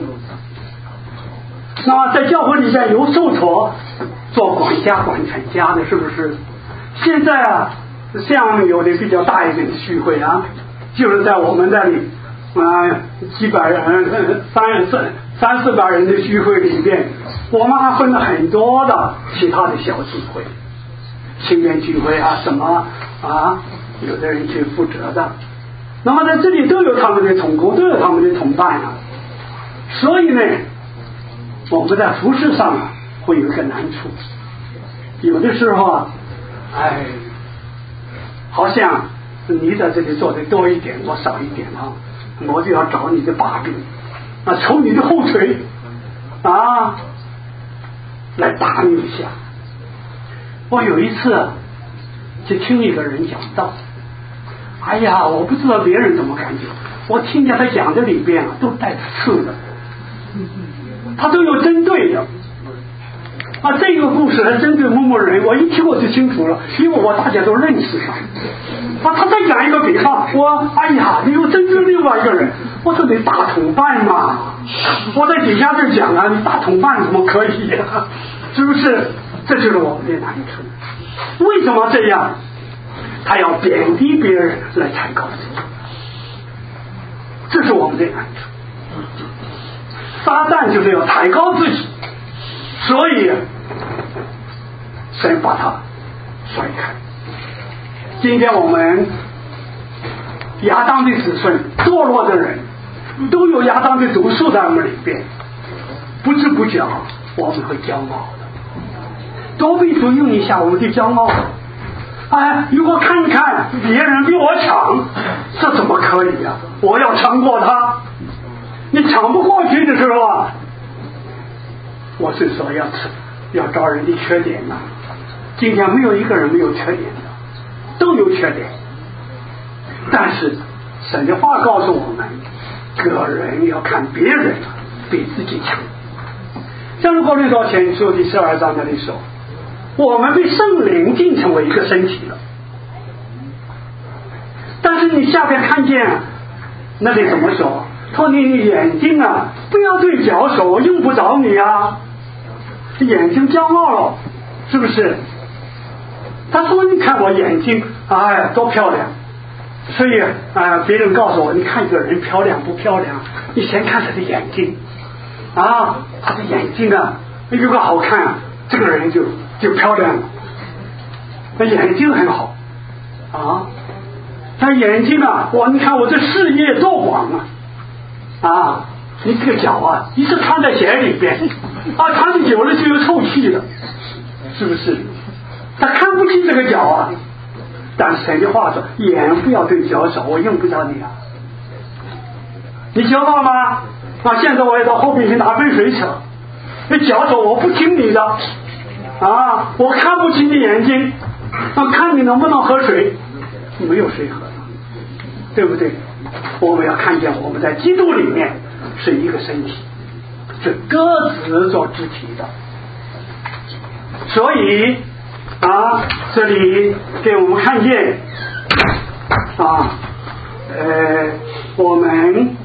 那在教会里面有受托做管家管全家的，是不是？现在啊，像有的比较大一点的聚会啊，就是在我们这里啊、呃、几百人三三三四百人的聚会里边，我们还分了很多的其他的小聚会，青年聚会啊什么啊，有的人去负责的。那么在这里都有他们的同工，都有他们的同伴啊。所以呢，我们在服事上啊会有一个难处，有的时候啊，哎，好像你在这里做的多一点，我少一点啊，我就要找你的把柄啊，抽你的后腿啊，来打你一下。我有一次啊，去听一个人讲道，哎呀，我不知道别人怎么感觉，我听见他讲的里边啊，都带着刺的，他都有针对的。啊，这个故事还针对某某人，我一听我就清楚了，因为我大家都认识他。啊，他再讲一个比方，我哎呀，你又针对另外一个人，我说你打同伴嘛，我在底下就讲啊，你打同伴怎么可以呀、啊？是不是？这就是我们的难处。为什么这样？他要贬低别人来抬高自己，这是我们的难处。撒旦就是要抬高自己，所以神把他甩开。今天我们亚当的子孙堕落的人都有亚当的毒素在我们里边，不知不觉我们会骄傲的，多必主用一下我们的骄傲。哎，如果看看别人比我强，这怎么可以呀、啊？我要强过他。你抢不过去的时候啊，我是说要要找人的缺点呐、啊， 今天没有一个人没有缺点的，都有缺点。但是神的话告诉我们，个人要看别人比自己强。像如果论到前书第十二章那里说，我们被圣灵进成为一个身体了。但是你下边看见那里怎么说？说你眼睛啊，不要对脚手，用不着你啊。眼睛骄傲了，是不是？他说你看我眼睛，哎，多漂亮。所以啊、呃，别人告诉我，你看一个人漂亮不漂亮，你先看他的眼睛啊，他的眼睛啊，如果好看，这个人就就漂亮了。那眼睛很好啊，他眼睛啊，哇，你看我这视野多广啊啊！你这个脚啊，一直穿在鞋里边啊，穿的久了就有臭气了，是不是？他看不起这个脚啊。但是神的话说，眼不要对脚手，我用不着你啊。你知道吗？啊，现在我要到后边去拿杯水喝，那脚手我不听你的啊，我看不起你眼睛，啊，看你能不能喝水，没有水喝了，对不对？我们要看见我们在基督里面是一个身体，是各自做肢体的，所以啊，这里给我们看见啊，呃，我们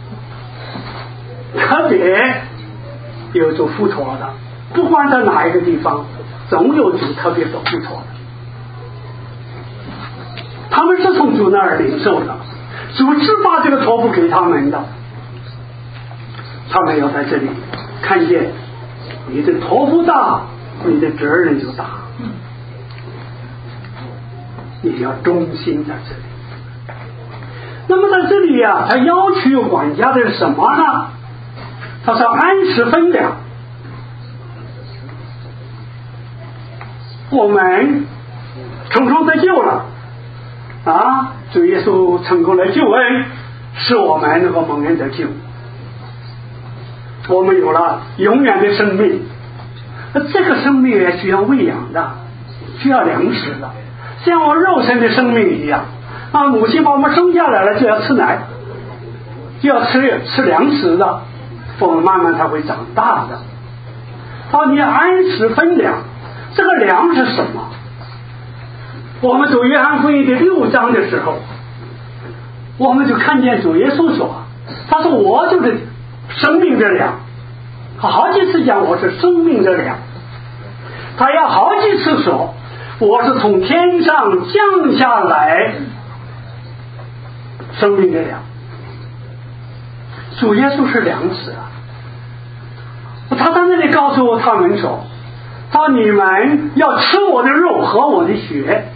特别有主付托的，不管在哪一个地方，总有主特别所付托的。他们是从主那儿领受的，主是把这个托付给他们的，他们要在这里看见你的托付大，你的责任就大。你要忠心在这里。那么在这里啊，他要求管家的是什么呢？他说按时分粮。我们重生得救了啊，主耶稣成功的救恩，使我们能够蒙恩得救，我们有了永远的生命。这个生命也需要喂养的，需要粮食的，像我肉身的生命一样啊，母亲把我们生下来了就要吃奶，就要吃吃粮食的，我们慢慢才会长大的。好，你按时分粮，这个粮是什么？我们读约翰福音的六章的时候，我们就看见主耶稣说，他说我就是生命的粮，好几次讲我是生命的粮，他要好几次说我是从天上降下来生命的粮。主耶稣是粮食啊，他在那里告诉他们说，他说你们要吃我的肉喝我的血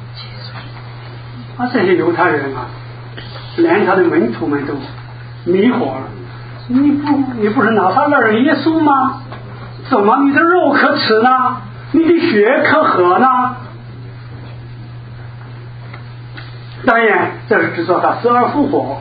啊，这些犹太人啊，连他的门徒们都迷惑了，你不你不是拿撒勒人耶稣吗？怎么你的肉可吃呢？你的血可喝呢？当然这是指说他死而复活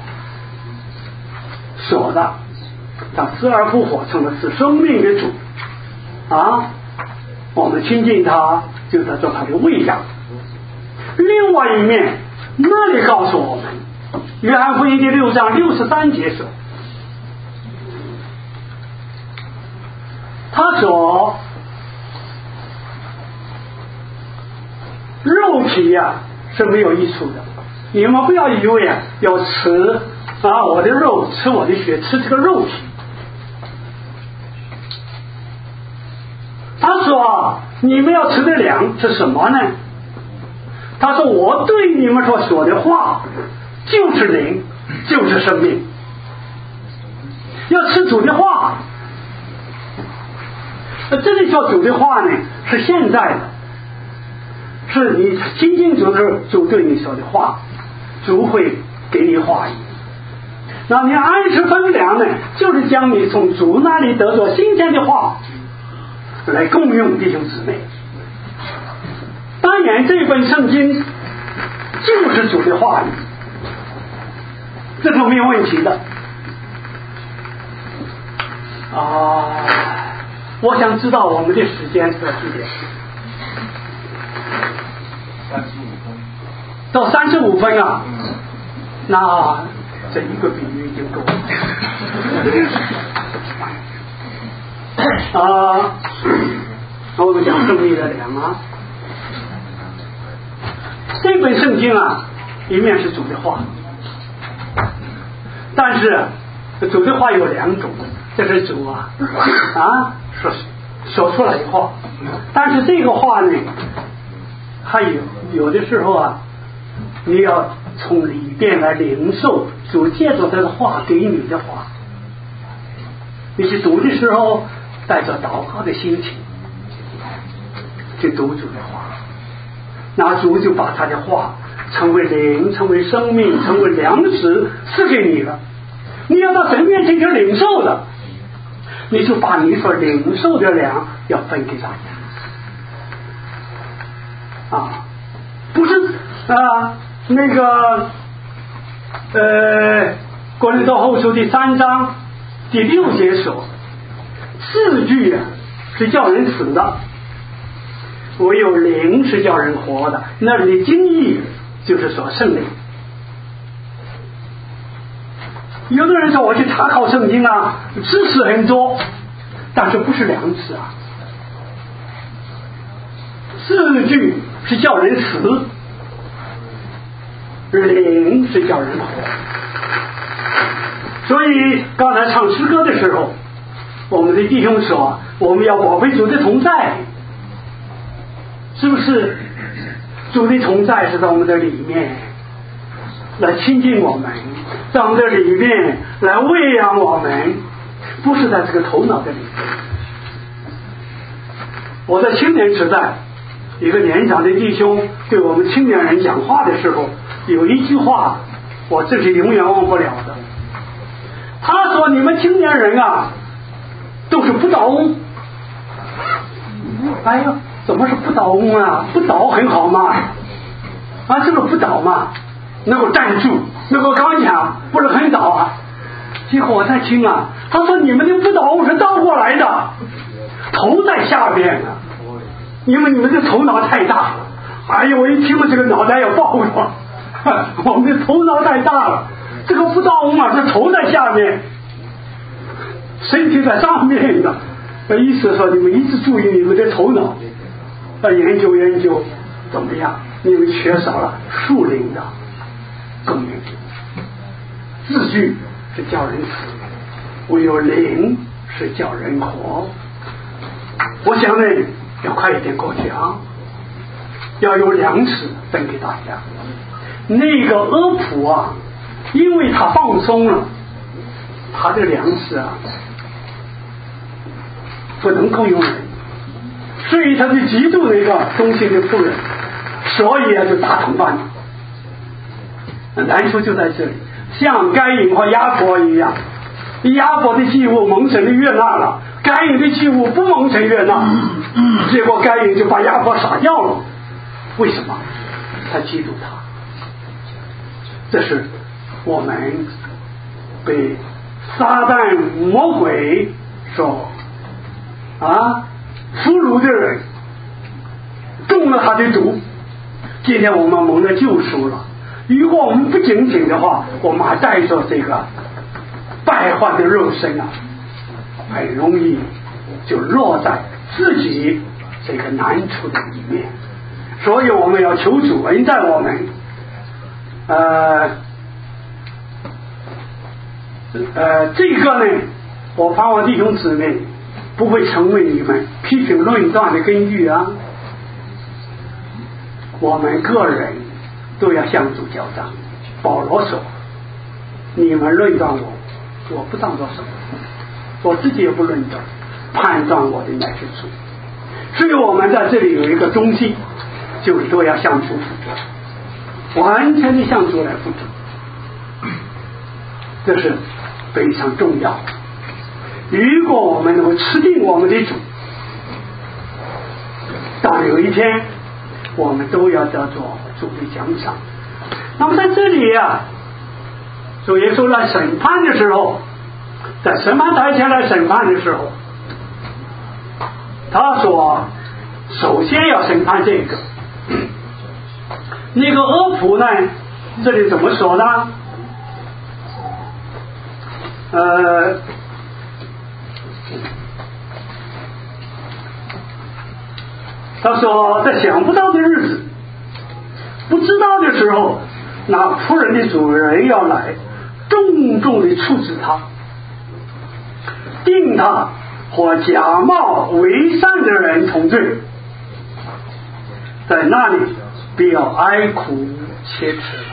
说的，他死而复活成了是生命的主啊，我们亲近他就在做他的喂养。另外一面那里告诉我们，约翰福音第六章六十三节说，他说肉体呀、啊、是没有益处的，你们不要以为啊要吃啊我的肉，吃我的血，吃这个肉体。他说你们要吃的粮是什么呢？他说我对你们所说的话就是灵，就是生命。要吃主的话，这里说主的话呢是现在的，是你亲近主的时候，主对你说的话，主会给你话语。那你按时分粮呢，就是将你从主那里得着新鲜的话来供用弟兄姊妹。当然这本圣经就是主的话语，这是没有问题的啊。我想知道我们的时间是几点到三十五分啊，那这一个比喻就够了。啊，我们讲胜利的粮啊，这本圣经啊，一面是主的话，但是主的话有两种，这是主啊啊说说出来的话，但是这个话呢，还有有的时候啊，你要从里边来领受主借着这个话给你的话，你去读的时候带着祷告的心情去读主的话，那主就把他的话成为灵，成为生命，成为粮食赐给你了。你要到神面前去领受的，你就把你所领受的粮要分给大家啊，不是啊那个呃哥林多后书第三章第六节说，字句啊是叫人死的，唯有灵是叫人活的。那里的经义就是说圣灵。有的人说我去查考圣经啊，知识很多，但是不是粮食啊。字句是叫人死，灵是叫人活。所以刚才唱诗歌的时候，我们的弟兄说我们要宝贝主的同在，是不是？主的同在是在我们的里面来亲近我们，在我们的里面来喂养我们，不是在这个头脑的里面。我在青年时代，一个年长的弟兄对我们青年人讲话的时候，有一句话我这是永远忘不了的。他说你们青年人啊都是不倒翁。哎呀，怎么是不倒翁啊？不倒很好嘛，啊这个不倒嘛，能够站住，能够刚强，不是很倒啊。结果我在听啊，他说你们的不倒翁是倒过来的，头在下边啊，因为你们的头脑太大了。哎呀，我一听了这个脑袋要爆了，我们的头脑太大了，这个不倒翁啊是头在下面，身体在上面的。意思说你们一直注意你们的头脑，要研究研究怎么样，你们缺少了树灵的功能。字句是叫人死，唯有灵是叫人活。我想呢要快一点过去啊，要有粮食分给大家。那个阿普啊，因为他放松了，他的粮食啊不能够用人，所以他就嫉妒那个东西的仆人，所以啊就打同伴了。难处就在这里，像该隐和亚伯一样，亚伯的祭物蒙神的悦纳了，该隐的祭物不蒙神悦纳，结果该隐就把亚伯杀掉了。为什么？他嫉妒他。这是我们被撒旦魔鬼所啊俘虏的人中了他的毒。今天我们蒙了救赎了，如果我们不警醒的话，我们还带着这个败坏的肉身啊，很容易就落在自己这个难处的里面。所以我们要求主恩在我们，呃呃这个呢，我盼望弟兄姊妹不会成为你们批评论断的根据啊。我们个人都要向主交账。保罗说，你们论断我，我不当作什么，我自己也不论断，判断我的乃是主。所以我们在这里有一个中心，就是说要向主负责，完全的向主来负责，这是非常重要的。如果我们能够吃定我们的主，到有一天我们都要得着主的奖赏。那么在这里啊，主耶稣来审判的时候，在审判台前来审判的时候，他说首先要审判这个那个恶仆呢，这里怎么说呢？呃，他说在想不到的日子，不知道的时候，那仆人的主人要来，重重的处置他，定他和假冒为善的人同罪，在那里必要哀哭切齿了。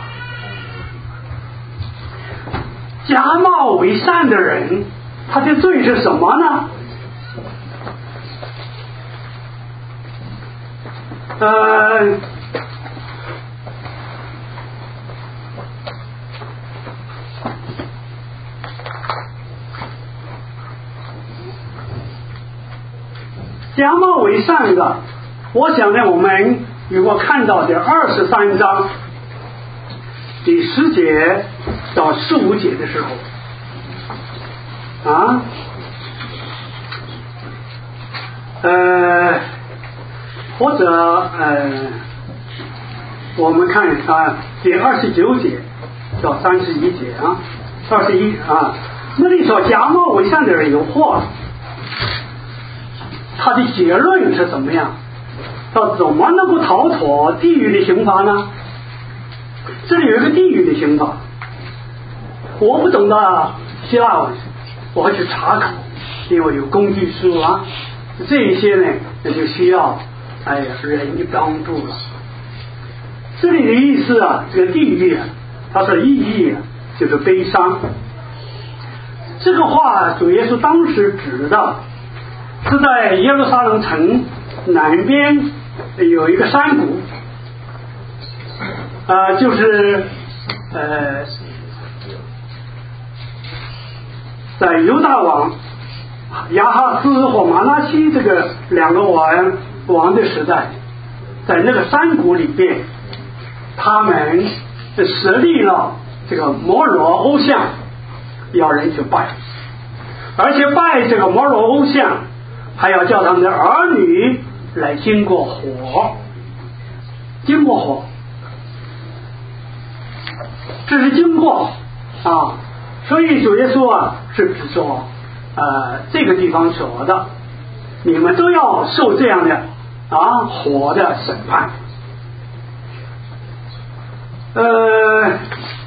假冒为善的人，他的罪是什么呢？呃，假冒为善的，我想呢，我们如果看到这二十三章第十节到十五节的时候，啊，呃，或者呃，我们看啊，第二十九节到三十一节啊，二十一啊，那里说假冒为善的人有祸，他的结论是怎么样？他怎么能够逃脱地狱的刑罚呢？这里有一个地狱的刑罚，我不懂得希腊文，我会去查考，因为有工具书啊，这一些呢，那就需要哎呀人的帮助了。这里的意思啊，这个地狱啊，它的意义啊，就是悲伤。这个话主耶稣当时指的是在耶路撒冷城南边有一个山谷，呃，就是呃，在犹大王亚哈斯和马拉西这个两个王王的时代，在那个山谷里边，他们设立了这个摩罗偶像，要人去拜，而且拜这个摩罗偶像，还要叫他们的儿女来经过火，经过火。这是经过啊，所以主耶稣啊是指说，呃，这个地方说的，你们都要受这样的啊火的审判。呃，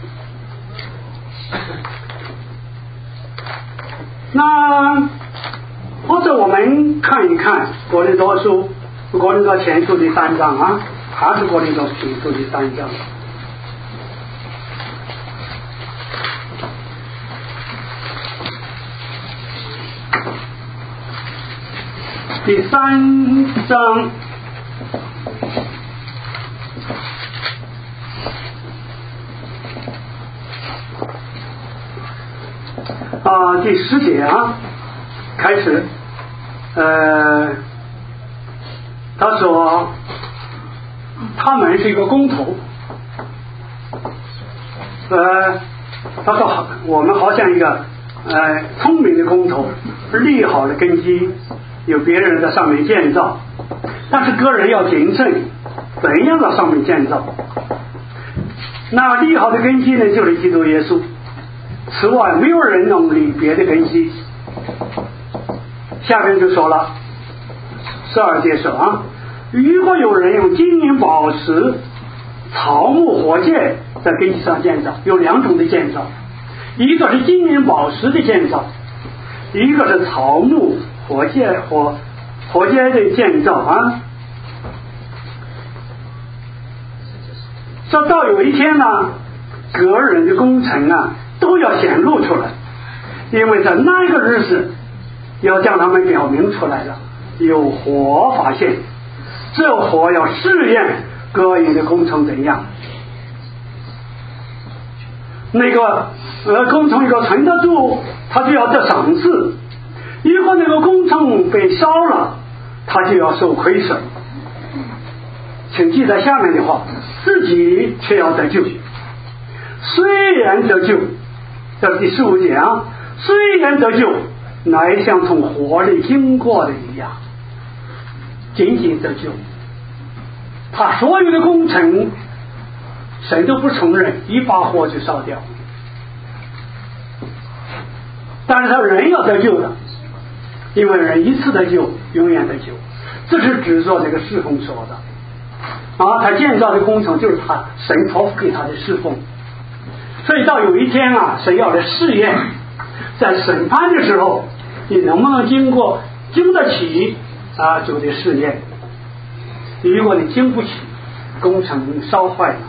那或者我们看一看哥林多书，哥林多前书第三章啊，还是哥林多前书第三章。第三章啊，第十节啊，开始，呃，他说他们是一个公头，呃，他说我们好像一个呃聪明的公头，立好了根基。有别人在上面建造，但是个人要谨慎，怎样在上面建造？那立好的根基呢，就是基督耶稣。此外，没有人能立别的根基。下面就说了，十二节说啊，如果有人用金银宝石、草木火箭在根基上建造，有两种的建造，一个是金银宝石的建造，一个是草木火箭火火箭的建造啊，这到有一天呢，个人的工程啊都要显露出来，因为在那个日子要将他们表明出来了，有火发现，这火要试验个人的工程怎样。那个呃工程如果存得住，他就要得赏赐。如果那个工程被烧了，他就要受亏损。请记在下面的话，自己却要得救。虽然得救，这第十五节啊，虽然得救，乃像从火里经过的一样，仅仅得救。他所有的工程神都不承认，一把火就烧掉。但是他人要得救的，因为人一次得救，永远得救，这是指着那个侍奉说的。啊，他建造的工程就是他神托付给他的侍奉。所以到有一天啊，神要来试验，在审判的时候，你能不能经过经得起啊主的试验？如果你经不起，工程烧坏了，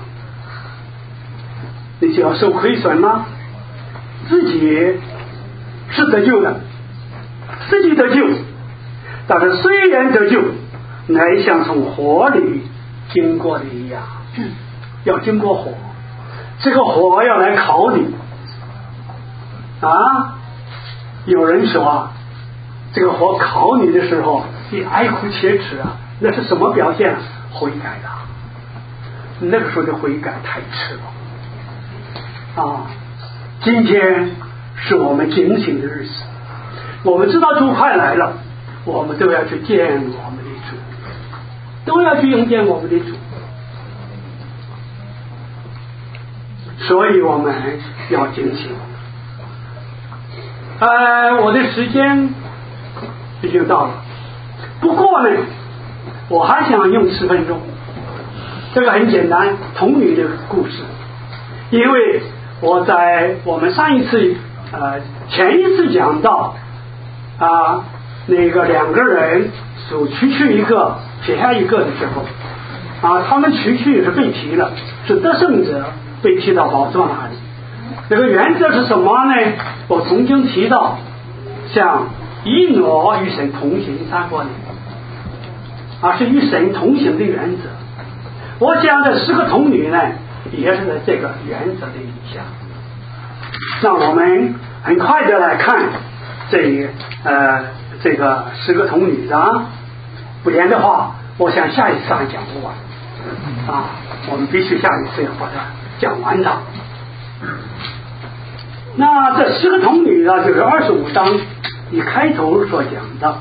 你就要受亏损了。自己是得救的，自己得救，但是虽然得救，乃像从火里经过的一样，要经过火，这个火要来烤你啊！有人说啊，这个火烤你的时候，你哀哭切齿啊，那是什么表现？悔改的。那个时候的悔改太迟了啊！今天是我们警醒的日子，我们知道主快来了，我们都要去见我们的主，都要去迎接我们的主。所以我们要警醒。呃，我的时间已经到了，不过呢，我还想用十分钟。这个很简单，童女的故事。因为我在我们上一次呃前一次讲到啊，那个两个人所取去一个撇下一个的时候啊，他们取去是被提了，是得胜者被提到宝座那里。这个原则是什么呢？我曾经提到，像以诺与神同行三观里，啊，是与神同行的原则。我讲的十个童女呢，也是在这个原则的底下。让我们很快的来看这呃这个十个童女的，不然的话，我想下一次还讲不完啊，我们必须下一次要把它讲完它。那这十个童女呢，就是二十五章一开头所讲的。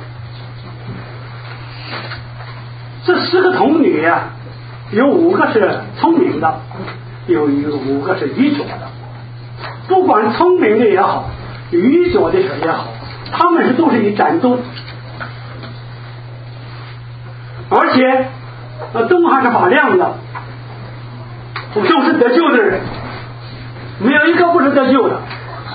这十个童女啊，有五个是聪明的，有五个是愚拙的。不管聪明的也好，愚拙的也好，他们是都是以战斗，而且呃灯还是发亮的，都是得救的人，没有一个不是得救的。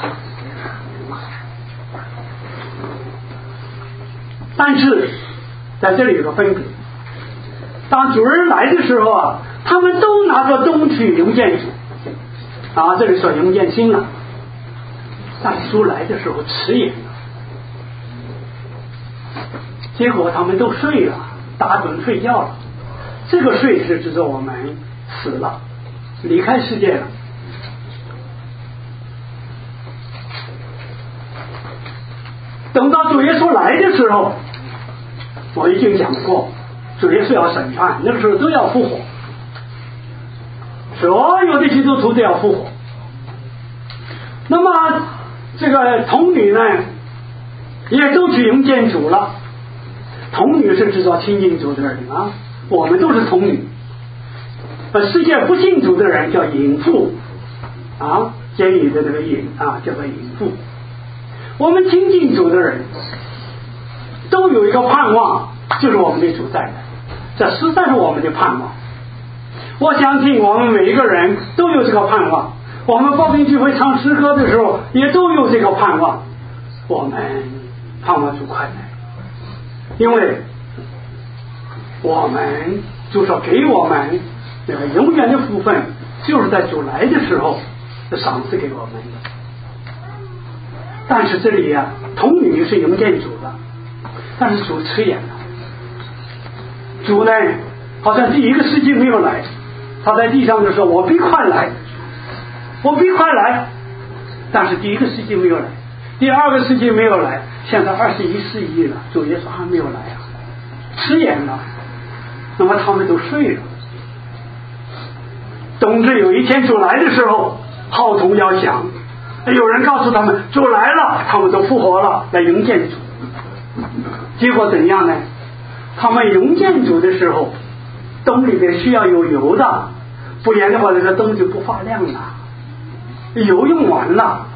但是在这里有个分别，当主人来的时候啊，他们都拿着灯去迎见主啊，这里说迎见新了，但是主来的时候迟延了，结果他们都睡了，打盹睡觉了。这个睡是指着我们死了，离开世界了。等到主耶稣来的时候，我已经讲过，主耶稣要审判，那个时候都要复活，所有的基督徒都要复活。那么这个童女呢，也都去迎见主了。童女是制造亲近主的人啊，我们都是童女。呃，世界不信主的人叫淫妇啊，监狱的这个淫啊，叫做淫妇。我们亲近主的人都有一个盼望，就是我们的主再来，这实在是我们的盼望。我相信我们每一个人都有这个盼望，我们报名聚会唱诗歌的时候也都有这个盼望，我们盼望主快来，因为我们就说给我们那个永远的福分，就是在主来的时候赏赐给我们的。但是这里啊，童女是迎见主的，但是主迟延了。主呢，好像第一个世纪没有来，他在地上就说：“我必快来，我必快来。”但是第一个世纪没有来，第二个世纪没有来，现在二十一世纪了，主耶稣还没有来啊，迟延了。那么他们都睡了。总之有一天主来的时候，号筒要响。有人告诉他们主来了，他们都复活了，来迎见主。结果怎样呢？他们迎见主的时候，灯里面需要有油的， 不然的话，这个灯就不发亮了，油用完了。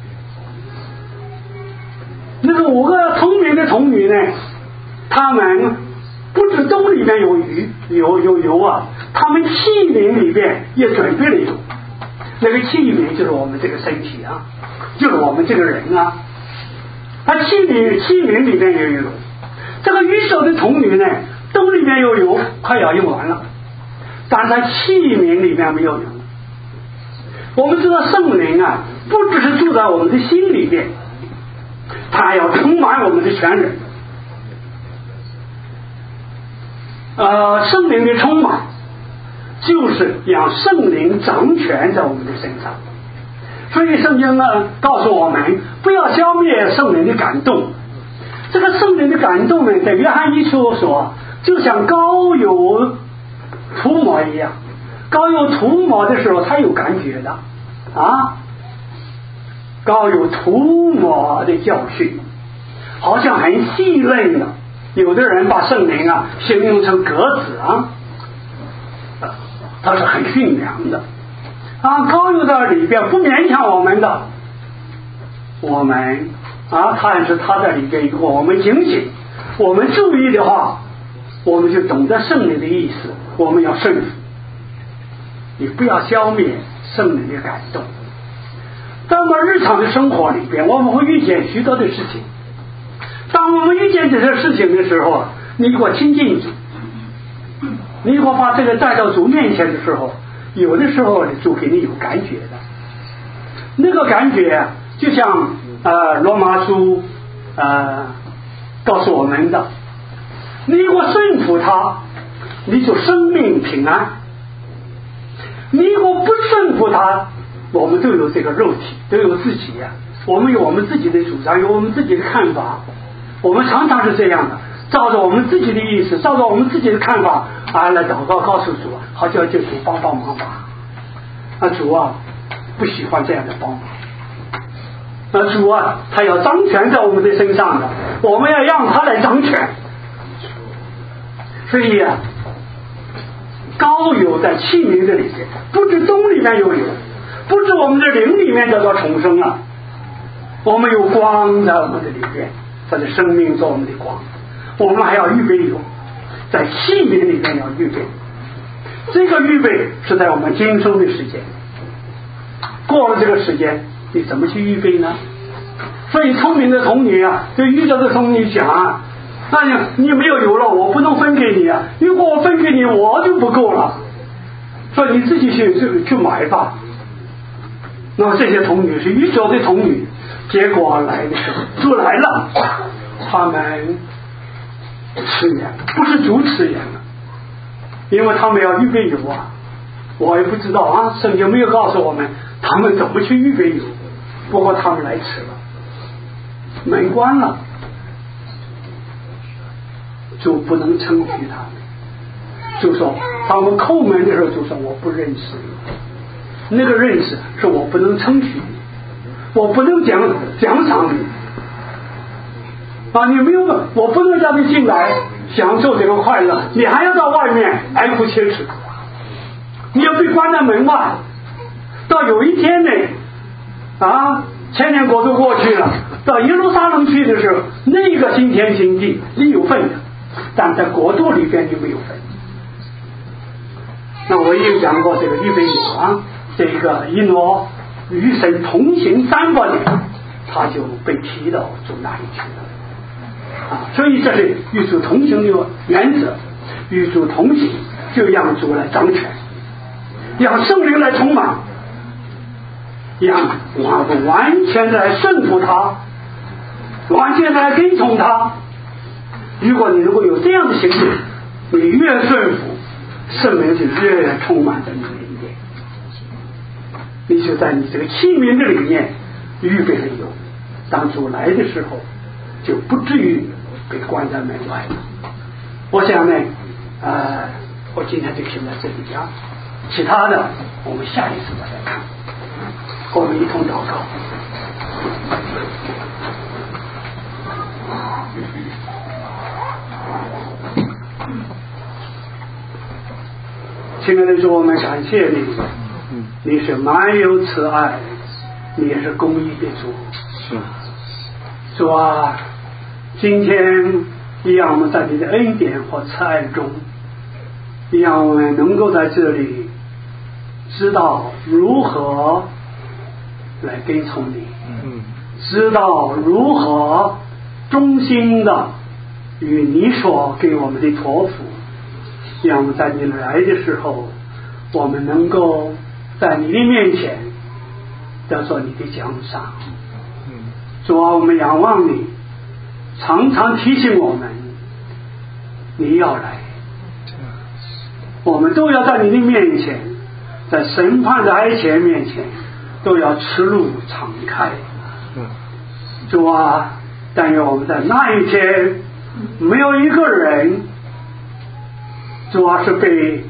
那个五个聪明的童女呢，他们不止灯里面有鱼有有油啊，他们器皿里边也准备了油。那个器皿就是我们这个身体啊，就是我们这个人啊。他器皿器皿里面也有油。这个愚手的童女呢，灯里面有油，快要用完了，但是他器皿里面没有油。我们知道圣灵啊，不只是住在我们的心里面，他要充满我们的全人。呃，圣灵的充满就是让圣灵掌权在我们的身上。所以圣经呢告诉我们，不要消灭圣灵的感动。这个圣灵的感动呢，在约翰一书说，就像膏油涂抹一样，膏油涂抹的时候，它有感觉的啊。膏油涂抹的教训，好像很细嫩的。有的人把圣灵啊形容成鸽子啊，它是很驯良的啊。膏油在里边不勉强我们的，我们啊，但是它在里边，如果我们警醒，我们注意的话，我们就懂得圣灵的意思，我们要顺服。你不要消灭圣灵的感动。在我们日常的生活里边，我们会遇见许多的事情。当我们遇见这些事情的时候，你给我亲近主，你给我把这个带到主面前的时候，有的时候主给你有感觉的。那个感觉就像呃罗马书呃告诉我们的，你如果顺服他，你就生命平安；你如果不顺服他，我们都有这个肉体，都有自己呀、啊，我们有我们自己的主张，有我们自己的看法。我们常常是这样的，照着我们自己的意思，照着我们自己的看法啊来祷告，告诉主，好叫这主帮帮忙吧。啊，主啊，不喜欢这样的帮忙。那主啊，他要掌权在我们的身上的，我们要让他来掌权。所以啊，膏油在器皿这里边，不止灯里面有油，不止我们的灵里面得到重生了，我们有光在我们的里边，他的生命做我们的光，我们还要预备油，在器皿里面要预备。这个预备是在我们今生的时间，过了这个时间，你怎么去预备呢？所以聪明的童女啊，对遇到的童女讲啊，那你你没有油了，我不能分给你啊，如果我分给你，我就不够了，说你自己去去去买吧。那么这些童女是遇着的童女，结果来的时候主来了，他们吃盐，不是主吃盐了，因为他们要预备油啊。我也不知道啊，圣经没有告诉我们他们怎么去预备油，不过他们来吃了，门关了，就不能称许他们，就说他们叩门的时候就说我不认识你，那个认识是我不能称许你，我不能奖奖赏你啊！你没有，我不能让你进来享受这个快乐，你还要到外面挨苦切齿，你要被关在门外。到有一天呢，啊，千年国度过去了，到耶路撒冷去的时候，那个新天新地你有份的，但在国度里边你没有份。那我已经讲过这个预备油啊，这个一诺与神同行三百年，他就被提到主那里去了啊。所以这是与主同行的原则，与主同行就让主来掌权，让圣灵来充满，让我们完全的来顺服他，完全的来跟从他。如果你如果有这样的行动，你越顺服，圣灵就越充满在你里面，你就在你这个器皿的里面预备了油，当主来的时候就不至于被关在门外了。我想呢，呃，我今天就停在这里啊，其他的我们下一次再来看。我们一同祷告。 亲爱的主，我们感谢你，你是满有慈爱，你也是公义的主。 是。 主啊，今天也让我们在你的恩典和慈爱中，也让我们能够在这里知道如何来跟从你， 嗯， 知道如何忠心的与你所给我们的托付，让我们在你来的时候，我们能够在你的面前得到你的奖赏。主啊，我们仰望你，常常提醒我们你要来，我们都要在你的面前，在审判的哀前面前都要赤露敞开。主啊，但愿我们在那一天没有一个人主要是被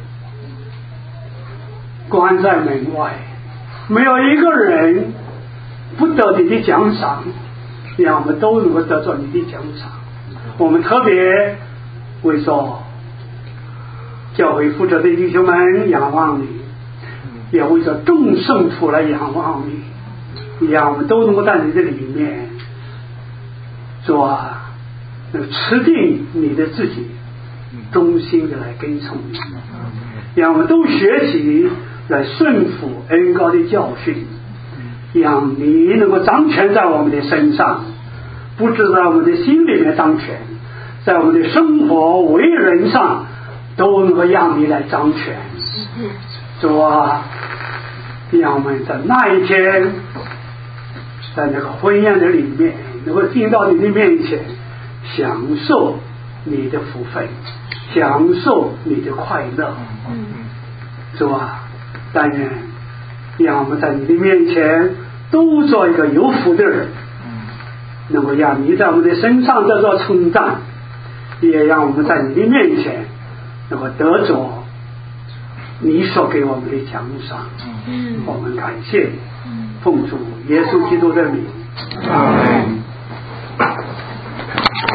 关在门外，没有一个人不得你的奖赏，让我们都能够得到你的奖赏。我们特别为说教会负责的弟兄们仰望你，也为着众圣徒来仰望你，让我们都能够在你的里面主啊，持定你的自己，忠心的来跟从你，让我们都学习来顺服恩膏的教训，让你能够掌权在我们的身上，不止在我们的心里面掌权，在我们的生活为人上都能够让你来掌权。主啊，让我们在那一天，在那个婚宴的里面能够进到你的面前，享受你的福分，享受你的快乐。主啊，但愿让我们在你的面前都做一个有福的人，能够让你在我们的身上得到称赞，也让我们在你的面前能够得着你所给我们的奖赏。我们感谢你，奉主耶稣基督的名。